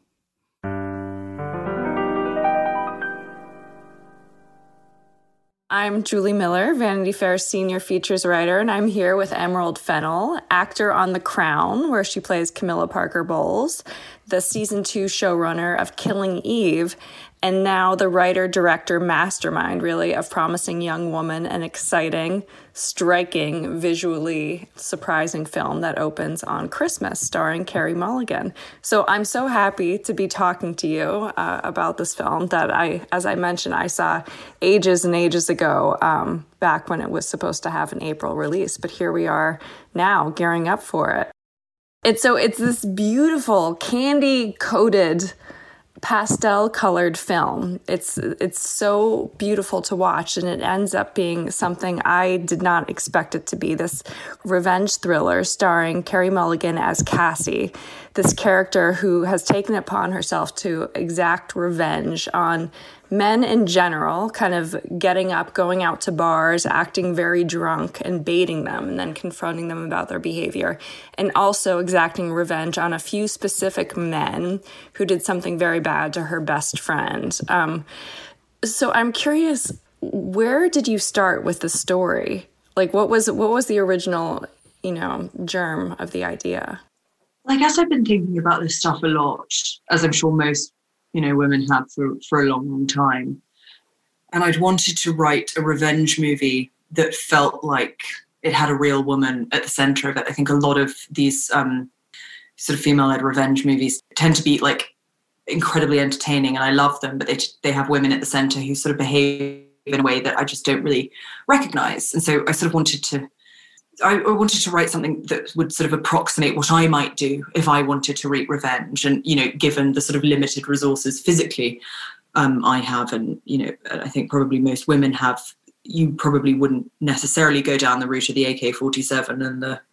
I'm Julie Miller, Vanity Fair senior features writer, and I'm here with Emerald Fennell, actor on The Crown, where she plays Camilla Parker Bowles, the season 2 showrunner of Killing Eve, and now the writer-director mastermind, really, of Promising Young Woman, an exciting, striking, visually surprising film that opens on Christmas, starring Carey Mulligan. So I'm so happy to be talking to you about this film that as I mentioned, I saw ages and ages ago, back when it was supposed to have an April release. But here we are now, gearing up for it. It's this beautiful, candy-coated, pastel-colored film. It's so beautiful to watch, and it ends up being something I did not expect it to be. This revenge thriller starring Carey Mulligan as Cassie, this character who has taken it upon herself to exact revenge on men in general, kind of getting up, going out to bars, acting very drunk, and baiting them, and then confronting them about their behavior, and also exacting revenge on a few specific men who did something very bad to her best friend. So I'm curious, where did you start with the story Like, what was the original, germ of the idea? I guess I've been thinking about this stuff a lot, as I'm sure most, women have for a long, long time. And I'd wanted to write a revenge movie that felt like it had a real woman at the center of it. I think a lot of these sort of female-led revenge movies tend to be like incredibly entertaining, and I love them, but they have women at the center who sort of behave in a way that I just don't really recognize. And so I sort of wanted to write something that would sort of approximate what I might do if I wanted to wreak revenge. And, given the sort of limited resources physically I have, and, I think probably most women have, you probably wouldn't necessarily go down the route of the AK-47 and the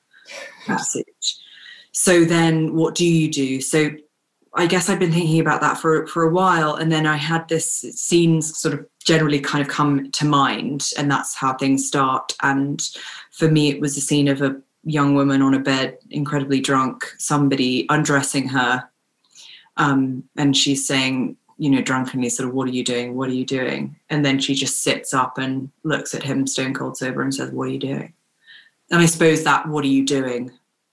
suit. So then what do you do? So I guess I've been thinking about that for a while. And then I had this scenes sort of generally kind of come to mind, and that's how things start. And for me, it was a scene of a young woman on a bed, incredibly drunk, somebody undressing her. And she's saying, drunkenly sort of, what are you doing? What are you doing? And then she just sits up and looks at him stone cold sober and says, what are you doing? And I suppose that what are you doing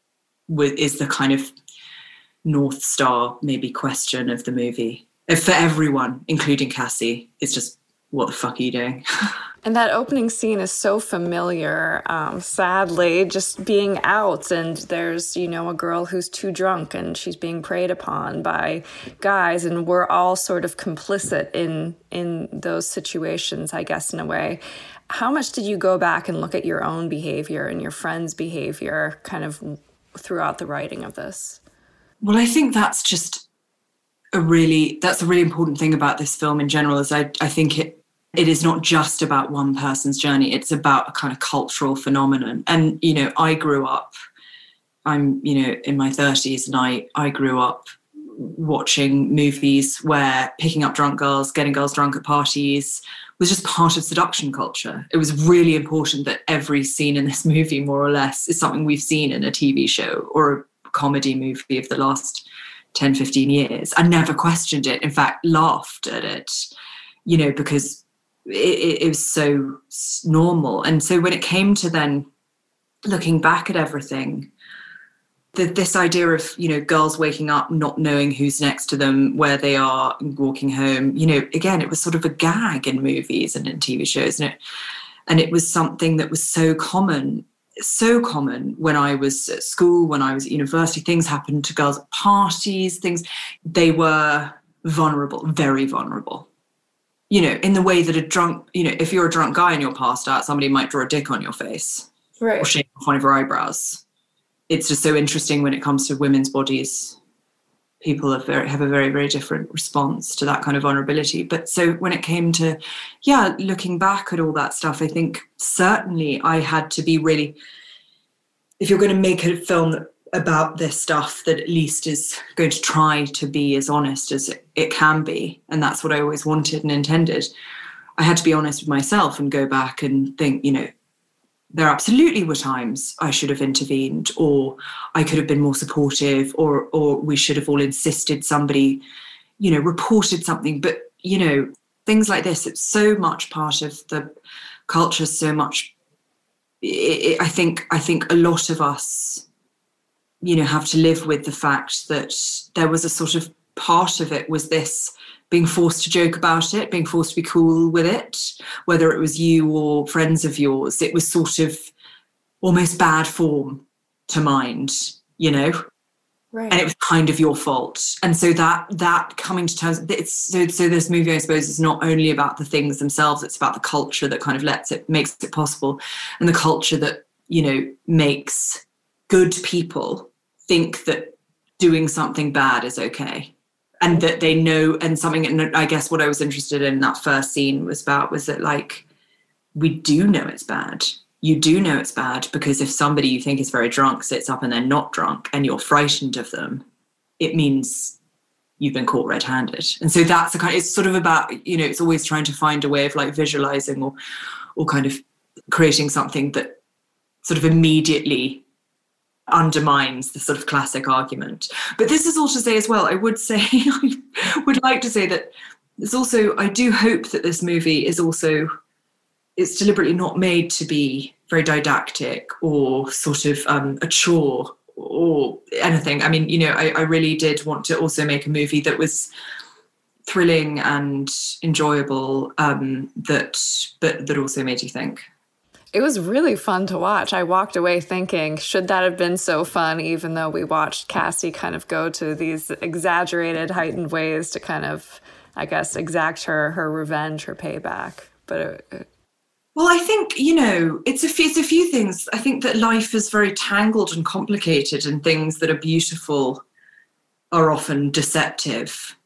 is the kind of North Star maybe question of the movie. For everyone, including Cassie, it's just, what the fuck are you doing? And that opening scene is so familiar, sadly, just being out, and there's, a girl who's too drunk and she's being preyed upon by guys, and we're all sort of complicit in those situations, I guess, in a way. How much did you go back and look at your own behavior and your friends' behavior kind of throughout the writing of this? Well, I think that's just a really important thing about this film in general, is I think it is not just about one person's journey. It's about a kind of cultural phenomenon. And, I grew up, I'm, in my 30s, and I grew up watching movies where picking up drunk girls, getting girls drunk at parties was just part of seduction culture. It was really important that every scene in this movie, more or less, is something we've seen in a TV show or a comedy movie of the last 10, 15 years. I never questioned it. In fact, laughed at it, because it was so normal. And so when it came to then looking back at everything, this idea of, girls waking up, not knowing who's next to them, where they are, walking home, again, it was sort of a gag in movies and in TV shows. And it was something that was so common when I was at school, when I was at university. Things happened to girls at parties, they were vulnerable, very vulnerable. In the way that a drunk, if you're a drunk guy and you're passed out, somebody might draw a dick on your face, right, or shave off one of your eyebrows. It's just so interesting when it comes to women's bodies. People have a very, very different response to that kind of vulnerability. But so when it came to, looking back at all that stuff, I think certainly I had to be really, if you're going to make a film about this stuff that at least is going to try to be as honest as it can be, and that's what I always wanted and intended, I had to be honest with myself and go back and think, there absolutely were times I should have intervened, or I could have been more supportive, or we should have all insisted somebody, reported something. But, things like this, it's so much part of the culture, so much. I think a lot of us, have to live with the fact that there was a sort of part of it was this being forced to joke about it, being forced to be cool with it, whether it was you or friends of yours. It was sort of almost bad form to mind, Right. And it was kind of your fault. And so that coming to terms, so this movie, I suppose, is not only about the things themselves, it's about the culture that kind of makes it possible, and the culture that, makes good people think that doing something bad is okay. And that they know, and something, and I guess what I was interested in that first scene was that, like, we do know it's bad. You do know it's bad, because if somebody you think is very drunk sits up and they're not drunk and you're frightened of them, it means you've been caught red-handed. And so that's the kind, it's sort of about, it's always trying to find a way of like visualizing or kind of creating something that sort of immediately undermines the sort of classic argument. But this is all to say as well, I would like to say that there's also, I do hope that this movie is also it's deliberately not made to be very didactic or sort of a chore or anything. I mean, I really did want to also make a movie that was thrilling and enjoyable, that also made you think. It was really fun to watch. I walked away thinking, should that have been so fun, even though we watched Cassie kind of go to these exaggerated, heightened ways to kind of, I guess, exact her revenge, her payback. But well, I think, it's a few things. I think that life is very tangled and complicated, and things that are beautiful are often deceptive,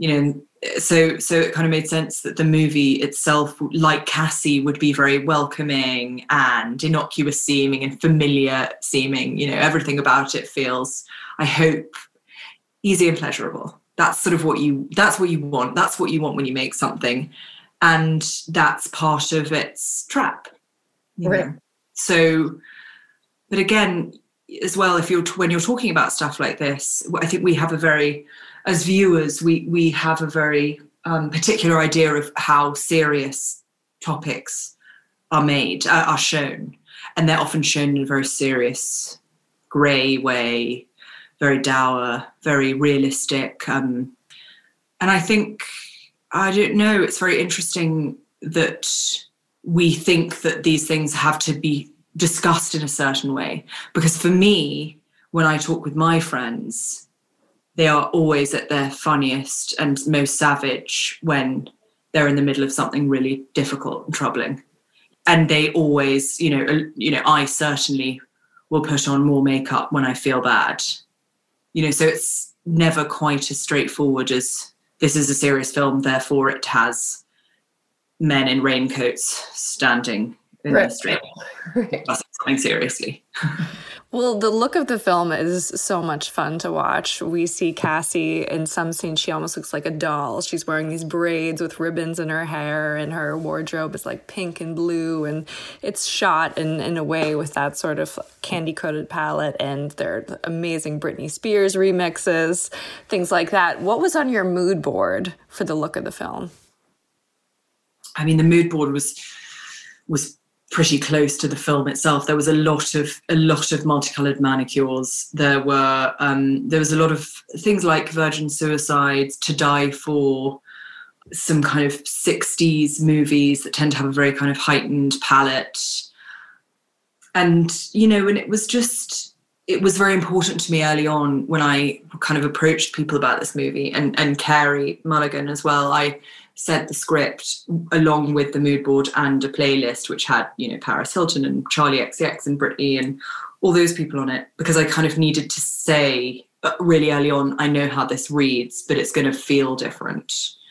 So it kind of made sense that the movie itself, like Cassie, would be very welcoming and innocuous seeming and familiar seeming. Everything about it feels, I hope, easy and pleasurable. That's sort of what you want. That's what you want when you make something. And that's part of its trap. Right. So, but again, as well, when you're talking about stuff like this, I think we have as viewers, we have a very particular idea of how serious topics are shown. And they're often shown in a very serious, grey way, very dour, very realistic. And I think, I don't know, it's very interesting that we think that these things have to be discussed in a certain way. Because for me, when I talk with my friends, they are always at their funniest and most savage when they're in the middle of something really difficult and troubling. And they always, I certainly will put on more makeup when I feel bad. So it's never quite as straightforward as this is a serious film, therefore it has men in raincoats standing in the street. That's something seriously. Well, the look of the film is so much fun to watch. We see Cassie in some scenes, she almost looks like a doll. She's wearing these braids with ribbons in her hair, and her wardrobe is like pink and blue, and it's shot in a way with that sort of candy-coated palette, and there are amazing Britney Spears remixes, things like that. What was on your mood board for the look of the film? I mean, the mood board was pretty close to the film itself. There was a lot of multicolored manicures. There was a lot of things like Virgin Suicides, To Die For, some kind of 60s movies that tend to have a very kind of heightened palette. And, and it was very important to me early on when I kind of approached people about this movie, and Carey Mulligan as well. I sent the script along with the mood board and a playlist which had, Paris Hilton and Charlie XCX and Britney and all those people on it, because I kind of needed to say really early on, I know how this reads, but it's going to feel different.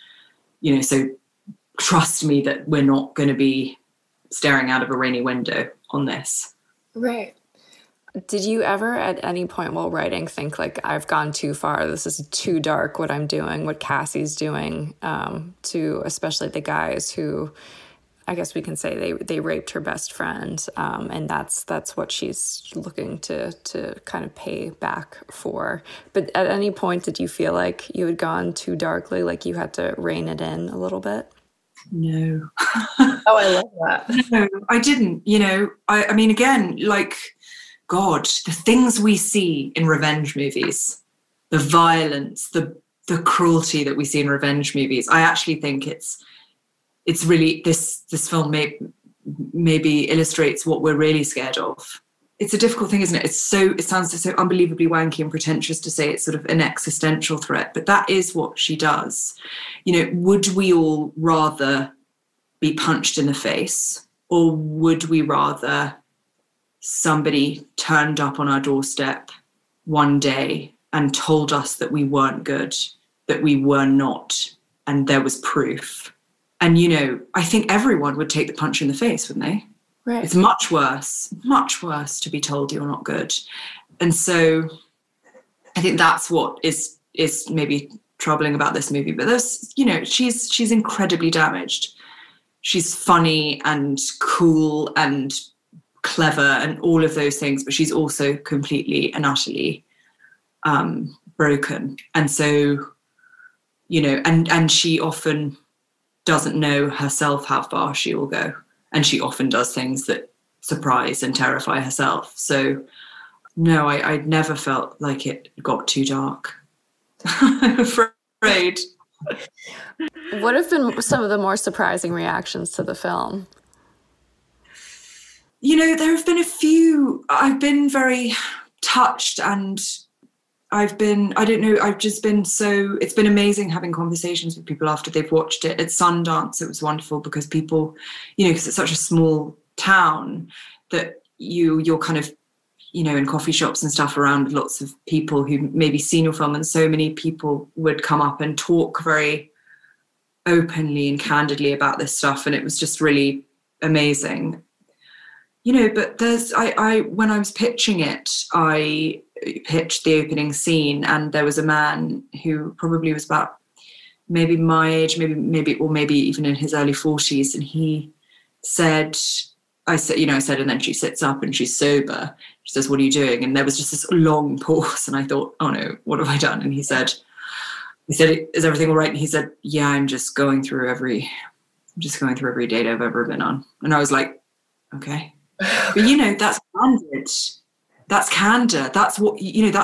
So trust me that we're not going to be staring out of a rainy window on this. Right. Did you ever at any point while writing think like, I've gone too far, this is too dark what I'm doing, what Cassie's doing, to especially the guys who, I guess we can say they raped her best friend, and that's what she's looking to kind of pay back for. But at any point did you feel like you had gone too darkly, like you had to rein it in a little bit? No. Oh, I love that. No, I didn't. I mean, again, like, God, the things we see in revenge movies, the violence, the cruelty that we see in revenge movies, I actually think it's really, this film maybe illustrates what we're really scared of. It's a difficult thing, isn't it? It sounds so unbelievably wanky and pretentious to say it's sort of an existential threat, but that is what she does. Would we all rather be punched in the face, or would we rather somebody turned up on our doorstep one day and told us that we weren't good, that we were not, and there was proof? And, I think everyone would take the punch in the face, wouldn't they? Right. It's much worse to be told you're not good. And so I think that's what is maybe troubling about this movie. But there's, she's incredibly damaged. She's funny and cool and clever and all of those things, but she's also completely and utterly broken. And so, and she often doesn't know herself how far she will go. And she often does things that surprise and terrify herself. So no, I never felt like it got too dark. I'm afraid. What have been some of the more surprising reactions to the film? You know, there have been a few. I've been very touched, and it's been amazing having conversations with people after they've watched it. At Sundance, it was wonderful because people, you know, because it's such a small town that you're kind of, you know, in coffee shops and stuff around with lots of people who maybe seen your film, and so many people would come up and talk very openly and candidly about this stuff, and it was just really amazing. You know, but when I was pitching it, I pitched the opening scene, and there was a man who probably was about maybe my age, maybe even in his early 40s, and he said, and then she sits up and she's sober. She says, "What are you doing?" And there was just this long pause, and I thought, oh no, what have I done? And he said, "Is everything all right?" And he said, "Yeah, I'm just going through every date I've ever been on." And I was like, okay. But you know, that's candid. That's candor. That's what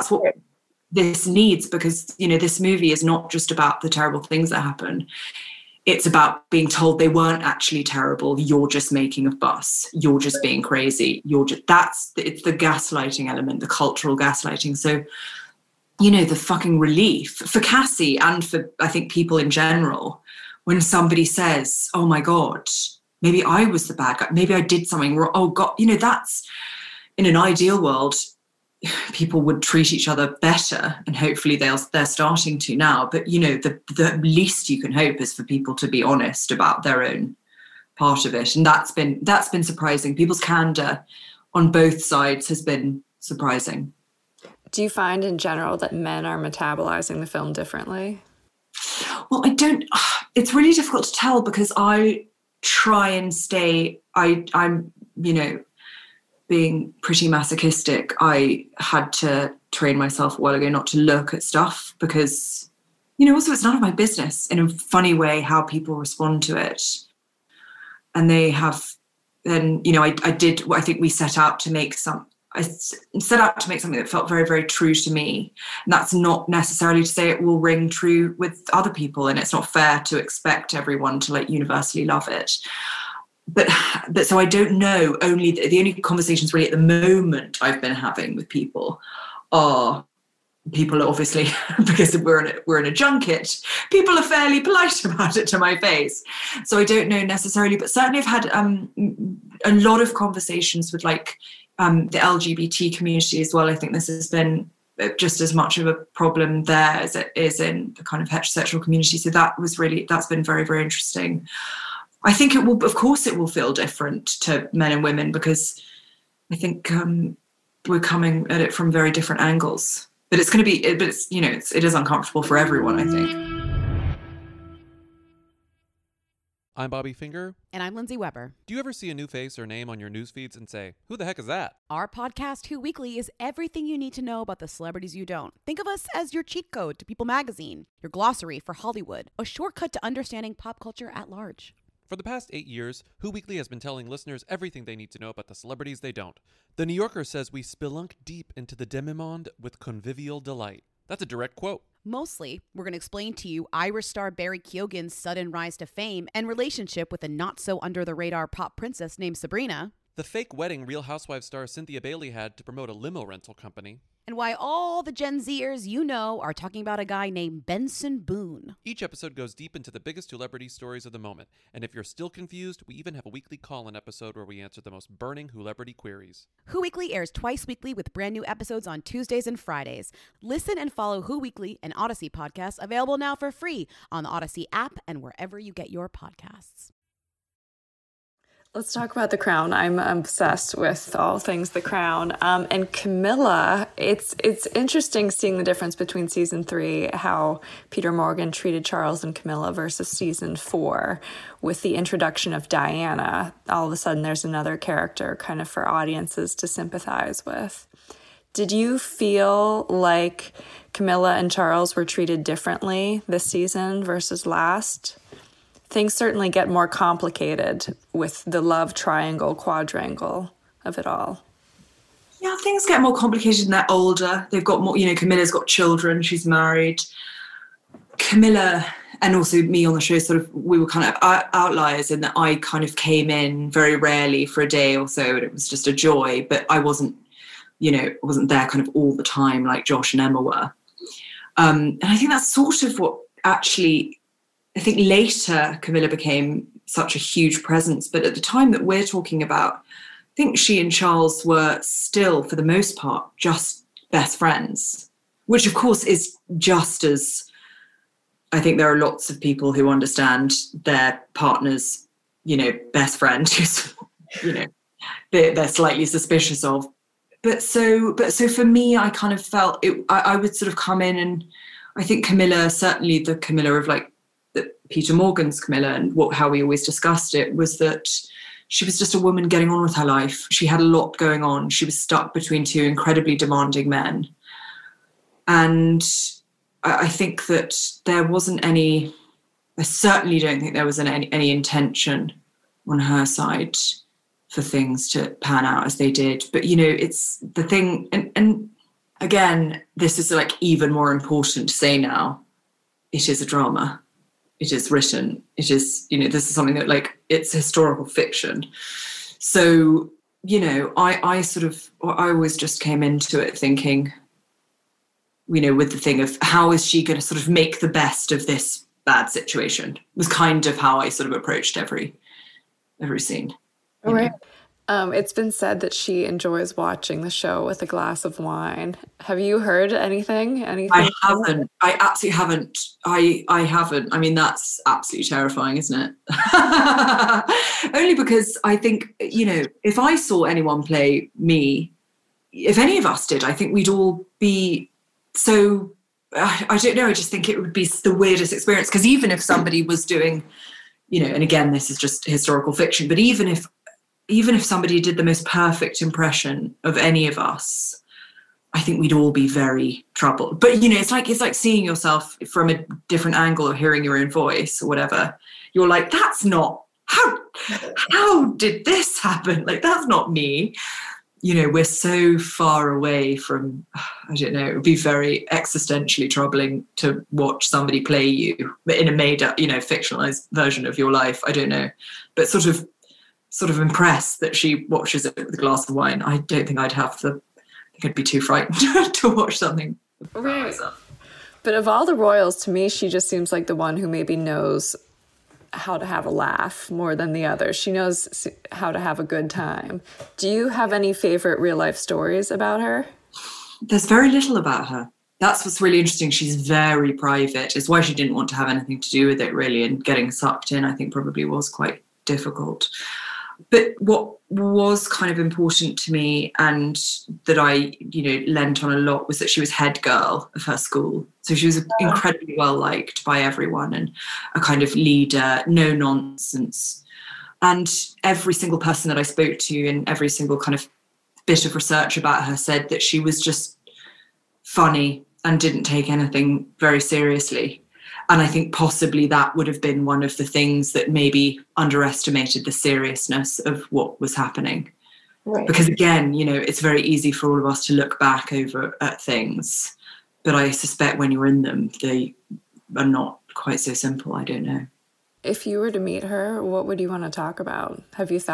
this needs, because, you know, this movie is not just about the terrible things that happen. It's about being told they weren't actually terrible. You're just making a fuss. You're just being crazy. It's the gaslighting element, the cultural gaslighting. So, you know, the fucking relief for Cassie and for, I think, people in general, when somebody says, "Oh my God, maybe I was the bad guy. Maybe I did something wrong." Oh God, you know, that's, in an ideal world, people would treat each other better, and hopefully they're starting to now. But, you know, the least you can hope is for people to be honest about their own part of it. And that's been surprising. People's candor on both sides has been surprising. Do you find in general that men are metabolizing the film differently? Well, it's really difficult to tell, because I try and I'm, you know, being pretty masochistic, I had to train myself a while ago not to look at stuff, because, you know, also it's none of my business, in a funny way, how people respond to it. And they have, then, you know, I think we set out to make something that felt very, very true to me. And that's not necessarily to say it will ring true with other people, and it's not fair to expect everyone to like universally love it. But so I don't know. Only the only conversations really at the moment I've been having with people are people, obviously, because we're in a junket, people are fairly polite about it to my face. So I don't know necessarily, but certainly I've had a lot of conversations with the LGBT community as well. I think this has been just as much of a problem there as it is in the kind of heterosexual community. So that's been very, very interesting. I think it will feel different to men and women, because I think we're coming at it from very different angles. But it's going to be, it is uncomfortable for everyone, I think. I'm Bobby Finger. And I'm Lindsay Weber. Do you ever see a new face or name on your news feeds and say, "Who the heck is that?" Our podcast, Who Weekly, is everything you need to know about the celebrities you don't. Think of us as your cheat code to People magazine, your glossary for Hollywood, a shortcut to understanding pop culture at large. For the past 8 years, Who Weekly has been telling listeners everything they need to know about the celebrities they don't. The New Yorker says we spelunk deep into the demi-monde with convivial delight. That's a direct quote. Mostly, we're going to explain to you Irish star Barry Keoghan's sudden rise to fame and relationship with a not-so-under-the-radar pop princess named Sabrina. The fake wedding Real Housewives star Cynthia Bailey had to promote a limo rental company. And why all the Gen Zers you know are talking about a guy named Benson Boone. Each episode goes deep into the biggest celebrity stories of the moment. And if you're still confused, we even have a weekly call-in episode where we answer the most burning celebrity queries. Who Weekly airs twice weekly with brand new episodes on Tuesdays and Fridays. Listen and follow Who Weekly, an Odyssey podcast, available now for free on the Odyssey app and wherever you get your podcasts. Let's talk about The Crown. I'm obsessed with all things The Crown. And Camilla, it's interesting seeing the difference between season 3, how Peter Morgan treated Charles and Camilla, versus season 4 with the introduction of Diana. All of a sudden there's another character kind of for audiences to sympathize with. Did you feel like Camilla and Charles were treated differently this season versus last? things certainly get more complicated with the love triangle, quadrangle of it all. Yeah, things get more complicated when they're older. They've got more, Camilla's got children, she's married. Camilla and also me on the show, we were kind of outliers in that I kind of came in very rarely for a day or so, and it was just a joy, but I wasn't there kind of all the time like Josh and Emma were. And I think that's sort of what actually, I think later Camilla became such a huge presence, but at the time that we're talking about, I think she and Charles were still, for the most part, just best friends, which of course is just as, I think there are lots of people who understand their partner's, best friend who's, they're slightly suspicious of. But so for me, I kind of felt I would sort of come in, and I think Camilla, certainly the Camilla of like Peter Morgan's Camilla, and how we always discussed it was that she was just a woman getting on with her life. She had a lot going on. She was stuck between two incredibly demanding men. And I think that there wasn't I certainly don't think there was any intention on her side for things to pan out as they did. But, it's the thing, and again, this is like even more important to say now, it is a drama. It is written. It is, this is something that like, it's historical fiction. So, I always just came into it thinking, with the thing of how is she going to sort of make the best of this bad situation was kind of how I sort of approached every scene. Right. It's been said that she enjoys watching the show with a glass of wine. Have you heard anything? I haven't. I absolutely haven't. I haven't. I mean, that's absolutely terrifying, isn't it? Only because I think, if I saw anyone play me, if any of us did, I think we'd all be so, I don't know, I just think it would be the weirdest experience. Because even if somebody was doing, and again, this is just historical fiction, but even if somebody did the most perfect impression of any of us, I think we'd all be very troubled. But, it's like seeing yourself from a different angle or hearing your own voice or whatever. You're like, that's not, how did this happen? Like, that's not me. We're so far away from, I don't know, it would be very existentially troubling to watch somebody play you in a made up, fictionalized version of your life. I don't know. But sort of impressed that she watches it with a glass of wine. I don't think I think I'd be too frightened to watch something. Right. But of all the royals, to me, she just seems like the one who maybe knows how to have a laugh more than the others. She knows how to have a good time. Do you have any favorite real life stories about her? There's very little about her. That's what's really interesting. She's very private. It's why she didn't want to have anything to do with it, really, and getting sucked in, I think, probably was quite difficult. But what was kind of important to me and that I, lent on a lot was that she was head girl of her school. So she was incredibly well liked by everyone and a kind of leader, no nonsense. And every single person that I spoke to and every single kind of bit of research about her said that she was just funny and didn't take anything very seriously. And I think possibly that would have been one of the things that maybe underestimated the seriousness of what was happening. Right. Because again, it's very easy for all of us to look back over at things, but I suspect when you're in them, they are not quite so simple. I don't know. If you were to meet her, what would you want to talk about? Have you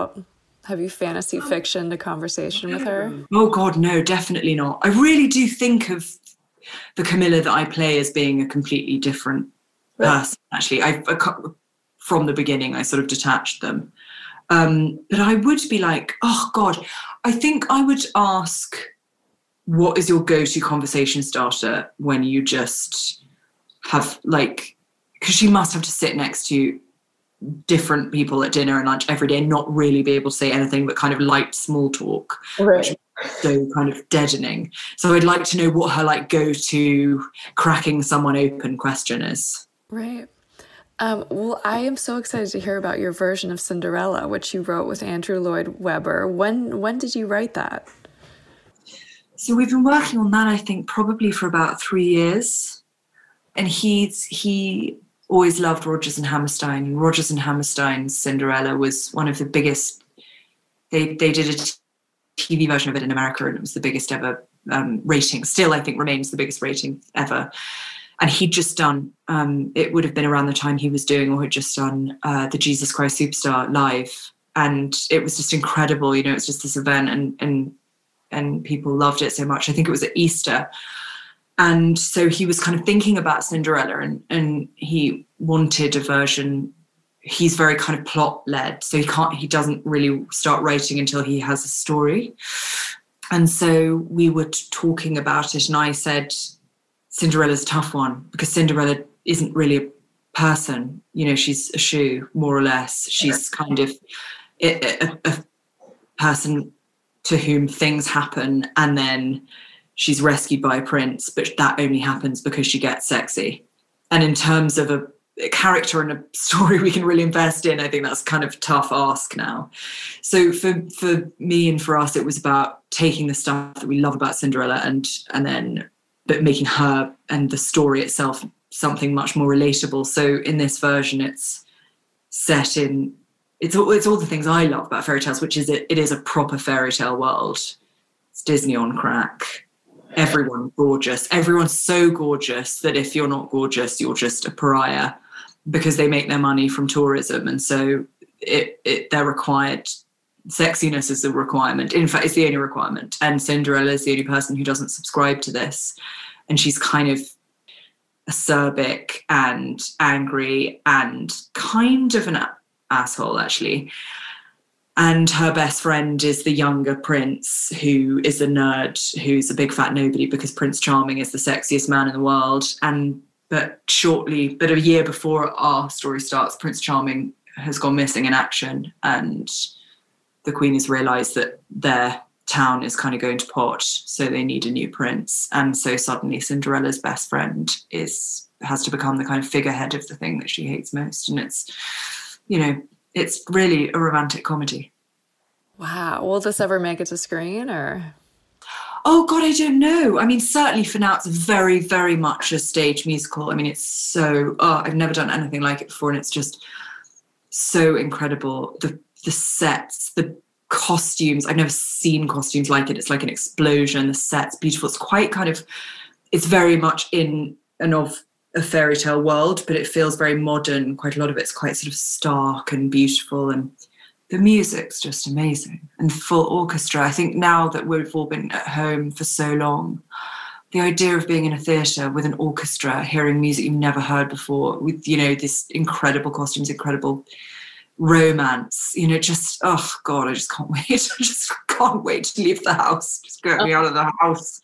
fantasy fictioned a conversation with her? Oh God, no, definitely not. I really do think of the Camilla that I play as being a completely different person, actually. From the beginning, I sort of detached them. But I would be like, oh God, I think I would ask, what is your go-to conversation starter when you just have because she must have to sit next to different people at dinner and lunch every day and not really be able to say anything but kind of light small talk. Right. So kind of deadening. So I'd like to know what her go-to cracking someone open question is. Right. Well, I am so excited to hear about your version of Cinderella, which you wrote with Andrew Lloyd Webber. When did you write that? So we've been working on that, I think, probably for about 3 years. And he always loved Rodgers and Hammerstein. Rodgers and Hammerstein's Cinderella was one of the biggest. They did a TV version of it in America, and it was the biggest ever rating. Still, I think remains the biggest rating ever. And he'd just done, it would have been around the time he was doing or had just done the Jesus Christ Superstar live. And it was just incredible. You know, it's just this event and people loved it so much. I think it was at Easter. And so he was kind of thinking about Cinderella and he wanted a version. He's very kind of plot led. So he doesn't really start writing until he has a story. And so we were talking about it and I said, Cinderella's a tough one because Cinderella isn't really a person. You know, she's a shoe, more or less. She's kind of a person to whom things happen and then she's rescued by a prince, but that only happens because she gets sexy. And in terms of a character and a story we can really invest in, I think that's kind of a tough ask now. So for me and for us, it was about taking the stuff that we love about Cinderella and then but making her and the story itself something much more relatable. So in this version, it's set in, it's all the things I love about fairy tales, which is it is a proper fairy tale world. It's Disney on crack. Everyone's gorgeous. Everyone's so gorgeous that if you're not gorgeous, you're just a pariah because they make their money from tourism. And so they're required. Sexiness is a requirement. In fact, it's the only requirement. And Cinderella is the only person who doesn't subscribe to this. And she's kind of acerbic and angry and kind of an asshole, actually. And her best friend is the younger prince, who is a nerd, who's a big fat nobody because Prince Charming is the sexiest man in the world. But a year before our story starts, Prince Charming has gone missing in action and the Queen has realised that their town is kind of going to pot, so they need a new prince. And so suddenly Cinderella's best friend has to become the kind of figurehead of the thing that she hates most. And it's, you know, it's really a romantic comedy. Wow. Will this ever make it to screen or? Oh, God, I don't know. I mean, certainly for now, it's very, very much a stage musical. I mean, it's so, I've never done anything like it before. And it's just so incredible. The sets, the costumes, I've never seen costumes like it. It's like an explosion. The set's beautiful. It's quite kind of, it's very much in and of a fairy tale world, but it feels very modern. Quite a lot of it's quite sort of stark and beautiful. And the music's just amazing. And full orchestra. I think now that we've all been at home for so long, the idea of being in a theatre with an orchestra, hearing music you've never heard before, with, you know, this incredible costumes, incredible romance, you know, just, oh God, I just can't wait. I just can't wait to leave the house. Just get me out of the house.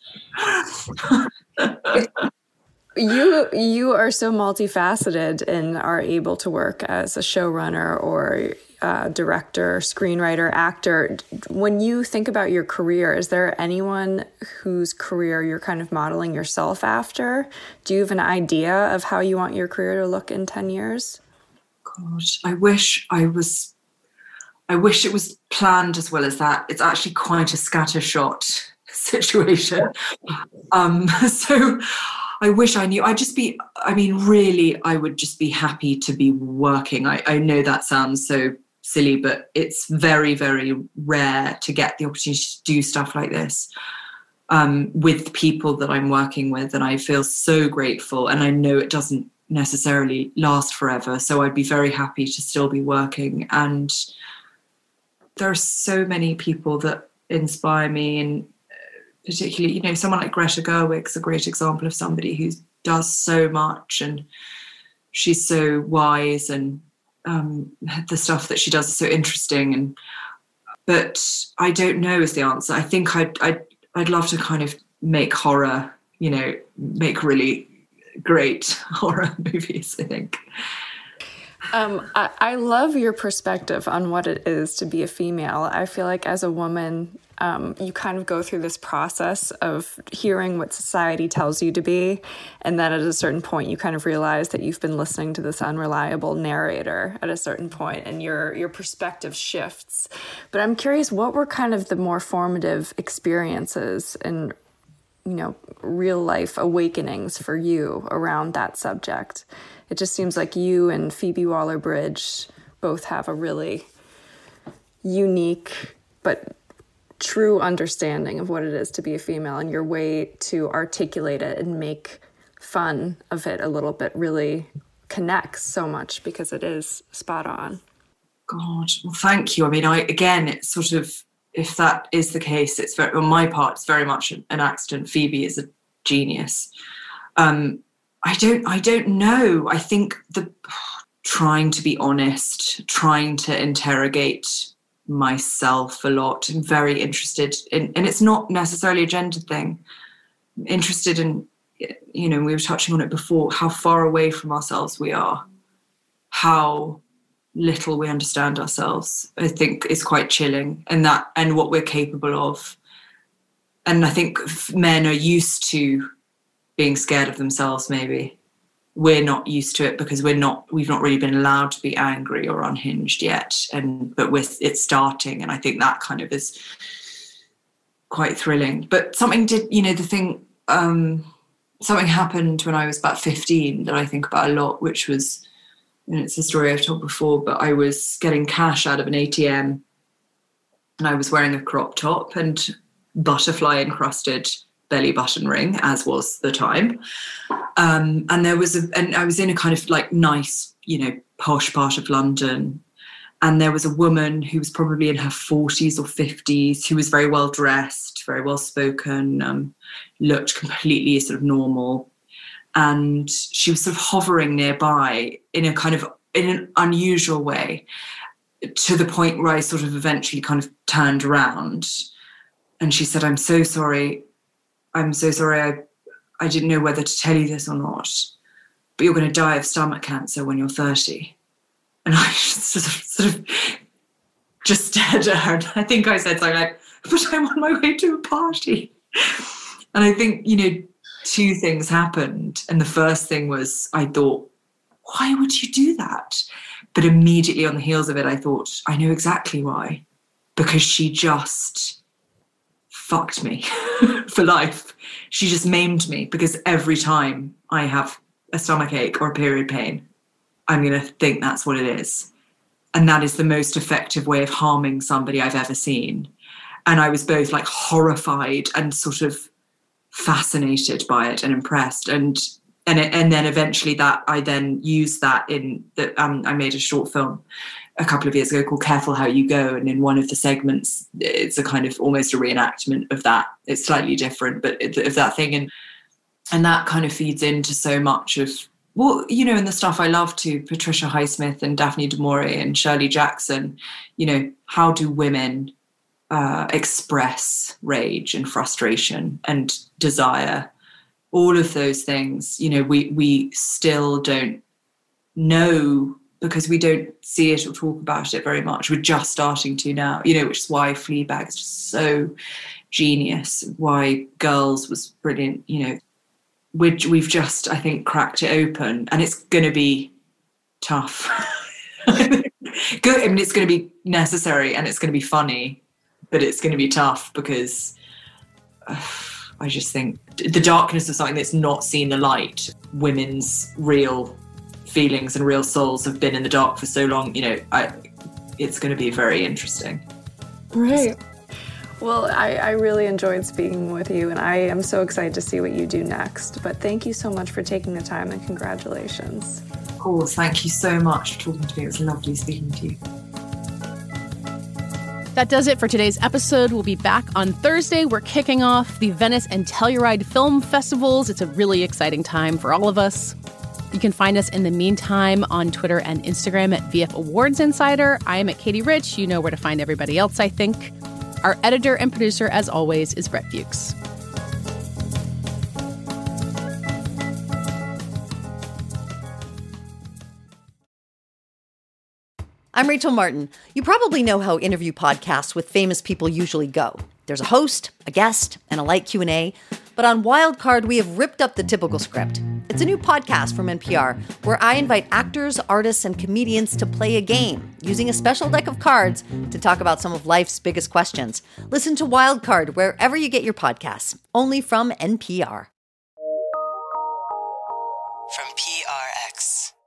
You are so multifaceted and are able to work as a showrunner or director, screenwriter, actor. When you think about your career, is there anyone whose career you're kind of modeling yourself after? Do you have an idea of how you want your career to look in 10 years? God, I wish it was planned as well as that. It's actually quite a scattershot situation. So I wish I knew. Really, I would just be happy to be working. I know that sounds so silly, but it's very, very rare to get the opportunity to do stuff like this with people that I'm working with. And I feel so grateful. And I know it doesn't necessarily last forever. So I'd be very happy to still be working. And there are so many people that inspire me, and particularly, you know, someone like Greta Gerwig's a great example of somebody who does so much, and she's so wise, and the stuff that she does is so interesting. But I don't know is the answer. I think I'd love to kind of make horror, you know, make really great horror movies, I think. I love your perspective on what it is to be a female. I feel like as a woman, you kind of go through this process of hearing what society tells you to be, and then at a certain point you kind of realize that you've been listening to this unreliable narrator at a certain point, and your perspective shifts. But I'm curious, what were kind of the more formative experiences and, you know, real life awakenings for you around that subject? it just seems like you and Phoebe Waller-Bridge both have a really unique but true understanding of what it is to be a female, and your way to articulate it and make fun of it a little bit really connects so much because it is spot on. God, well, thank you. I mean, it's sort of, if that is the case, it's very, on my part, it's very much an accident. Phoebe is a genius. I don't know. I think trying to be honest, trying to interrogate myself a lot. I'm very interested in, and it's not necessarily a gender thing. I'm interested in, we were touching on it before, how far away from ourselves we are, how little we understand ourselves. I think is quite chilling, and what we're capable of. And I think men are used to being scared of themselves. Maybe we're not used to it because we've not really been allowed to be angry or unhinged yet. But it's starting, and I think that kind of is quite thrilling. But something something happened when I was about 15 that I think about a lot, which was, and it's a story I've told before, but I was getting cash out of an ATM and I was wearing a crop top and butterfly encrusted belly button ring, as was the time. And I was in a kind of like nice, posh part of London. And there was a woman who was probably in her 40s or 50s, who was very well dressed, very well spoken, looked completely sort of normal. And she was sort of hovering nearby in an unusual way, to the point where I sort of eventually kind of turned around. And she said, I'm so sorry. I didn't know whether to tell you this or not, but you're going to die of stomach cancer when you're 30. And I sort of just stared at her. And I think I said something like, but I'm on my way to a party. And I think, two things happened. And the first thing was, I thought, why would you do that? But immediately on the heels of it, I thought, I know exactly why. Because she just fucked me for life. She just maimed me, because every time I have a stomachache or a period pain, I'm going to think that's what it is. And that is the most effective way of harming somebody I've ever seen. And I was both like horrified and sort of fascinated by it and impressed. And then eventually I then used that in that. I made a short film a couple of years ago called Careful How You Go. And in one of the segments, it's a kind of almost a reenactment of that. It's slightly different, but of that thing. And that kind of feeds into so much of, and the stuff I love too, Patricia Highsmith and Daphne du Maurier and Shirley Jackson, how do women express rage and frustration and desire? All of those things, we still don't know, because we don't see it or talk about it very much. We're just starting to now, which is why Fleabag is just so genius, why Girls was brilliant, we've just, I think, cracked it open, and it's going to be tough. Good. I mean, it's going to be necessary and it's going to be funny, but it's going to be tough because I just think the darkness of something that's not seen the light, women's real feelings and real souls have been in the dark for so long, it's going to be very interesting. Right. Well, I really enjoyed speaking with you, and I am so excited to see what you do next. But thank you so much for taking the time, and congratulations. Of course, thank you so much for talking to me. It was lovely speaking to you. That does it for today's episode. We'll be back on Thursday. We're kicking off the Venice and Telluride Film Festivals. It's a really exciting time for all of us. You can find us in the meantime on Twitter and Instagram at VF Awards Insider. I am at Katie Rich. You know where to find everybody else, I think. Our editor and producer, as always, is Brett Fuchs. I'm Rachel Martin. You probably know how interview podcasts with famous people usually go. There's a host, a guest, and a light Q&A. But on Wildcard, we have ripped up the typical script. It's a new podcast from NPR where I invite actors, artists, and comedians to play a game using a special deck of cards to talk about some of life's biggest questions. Listen to Wildcard wherever you get your podcasts, only from NPR. from PRX.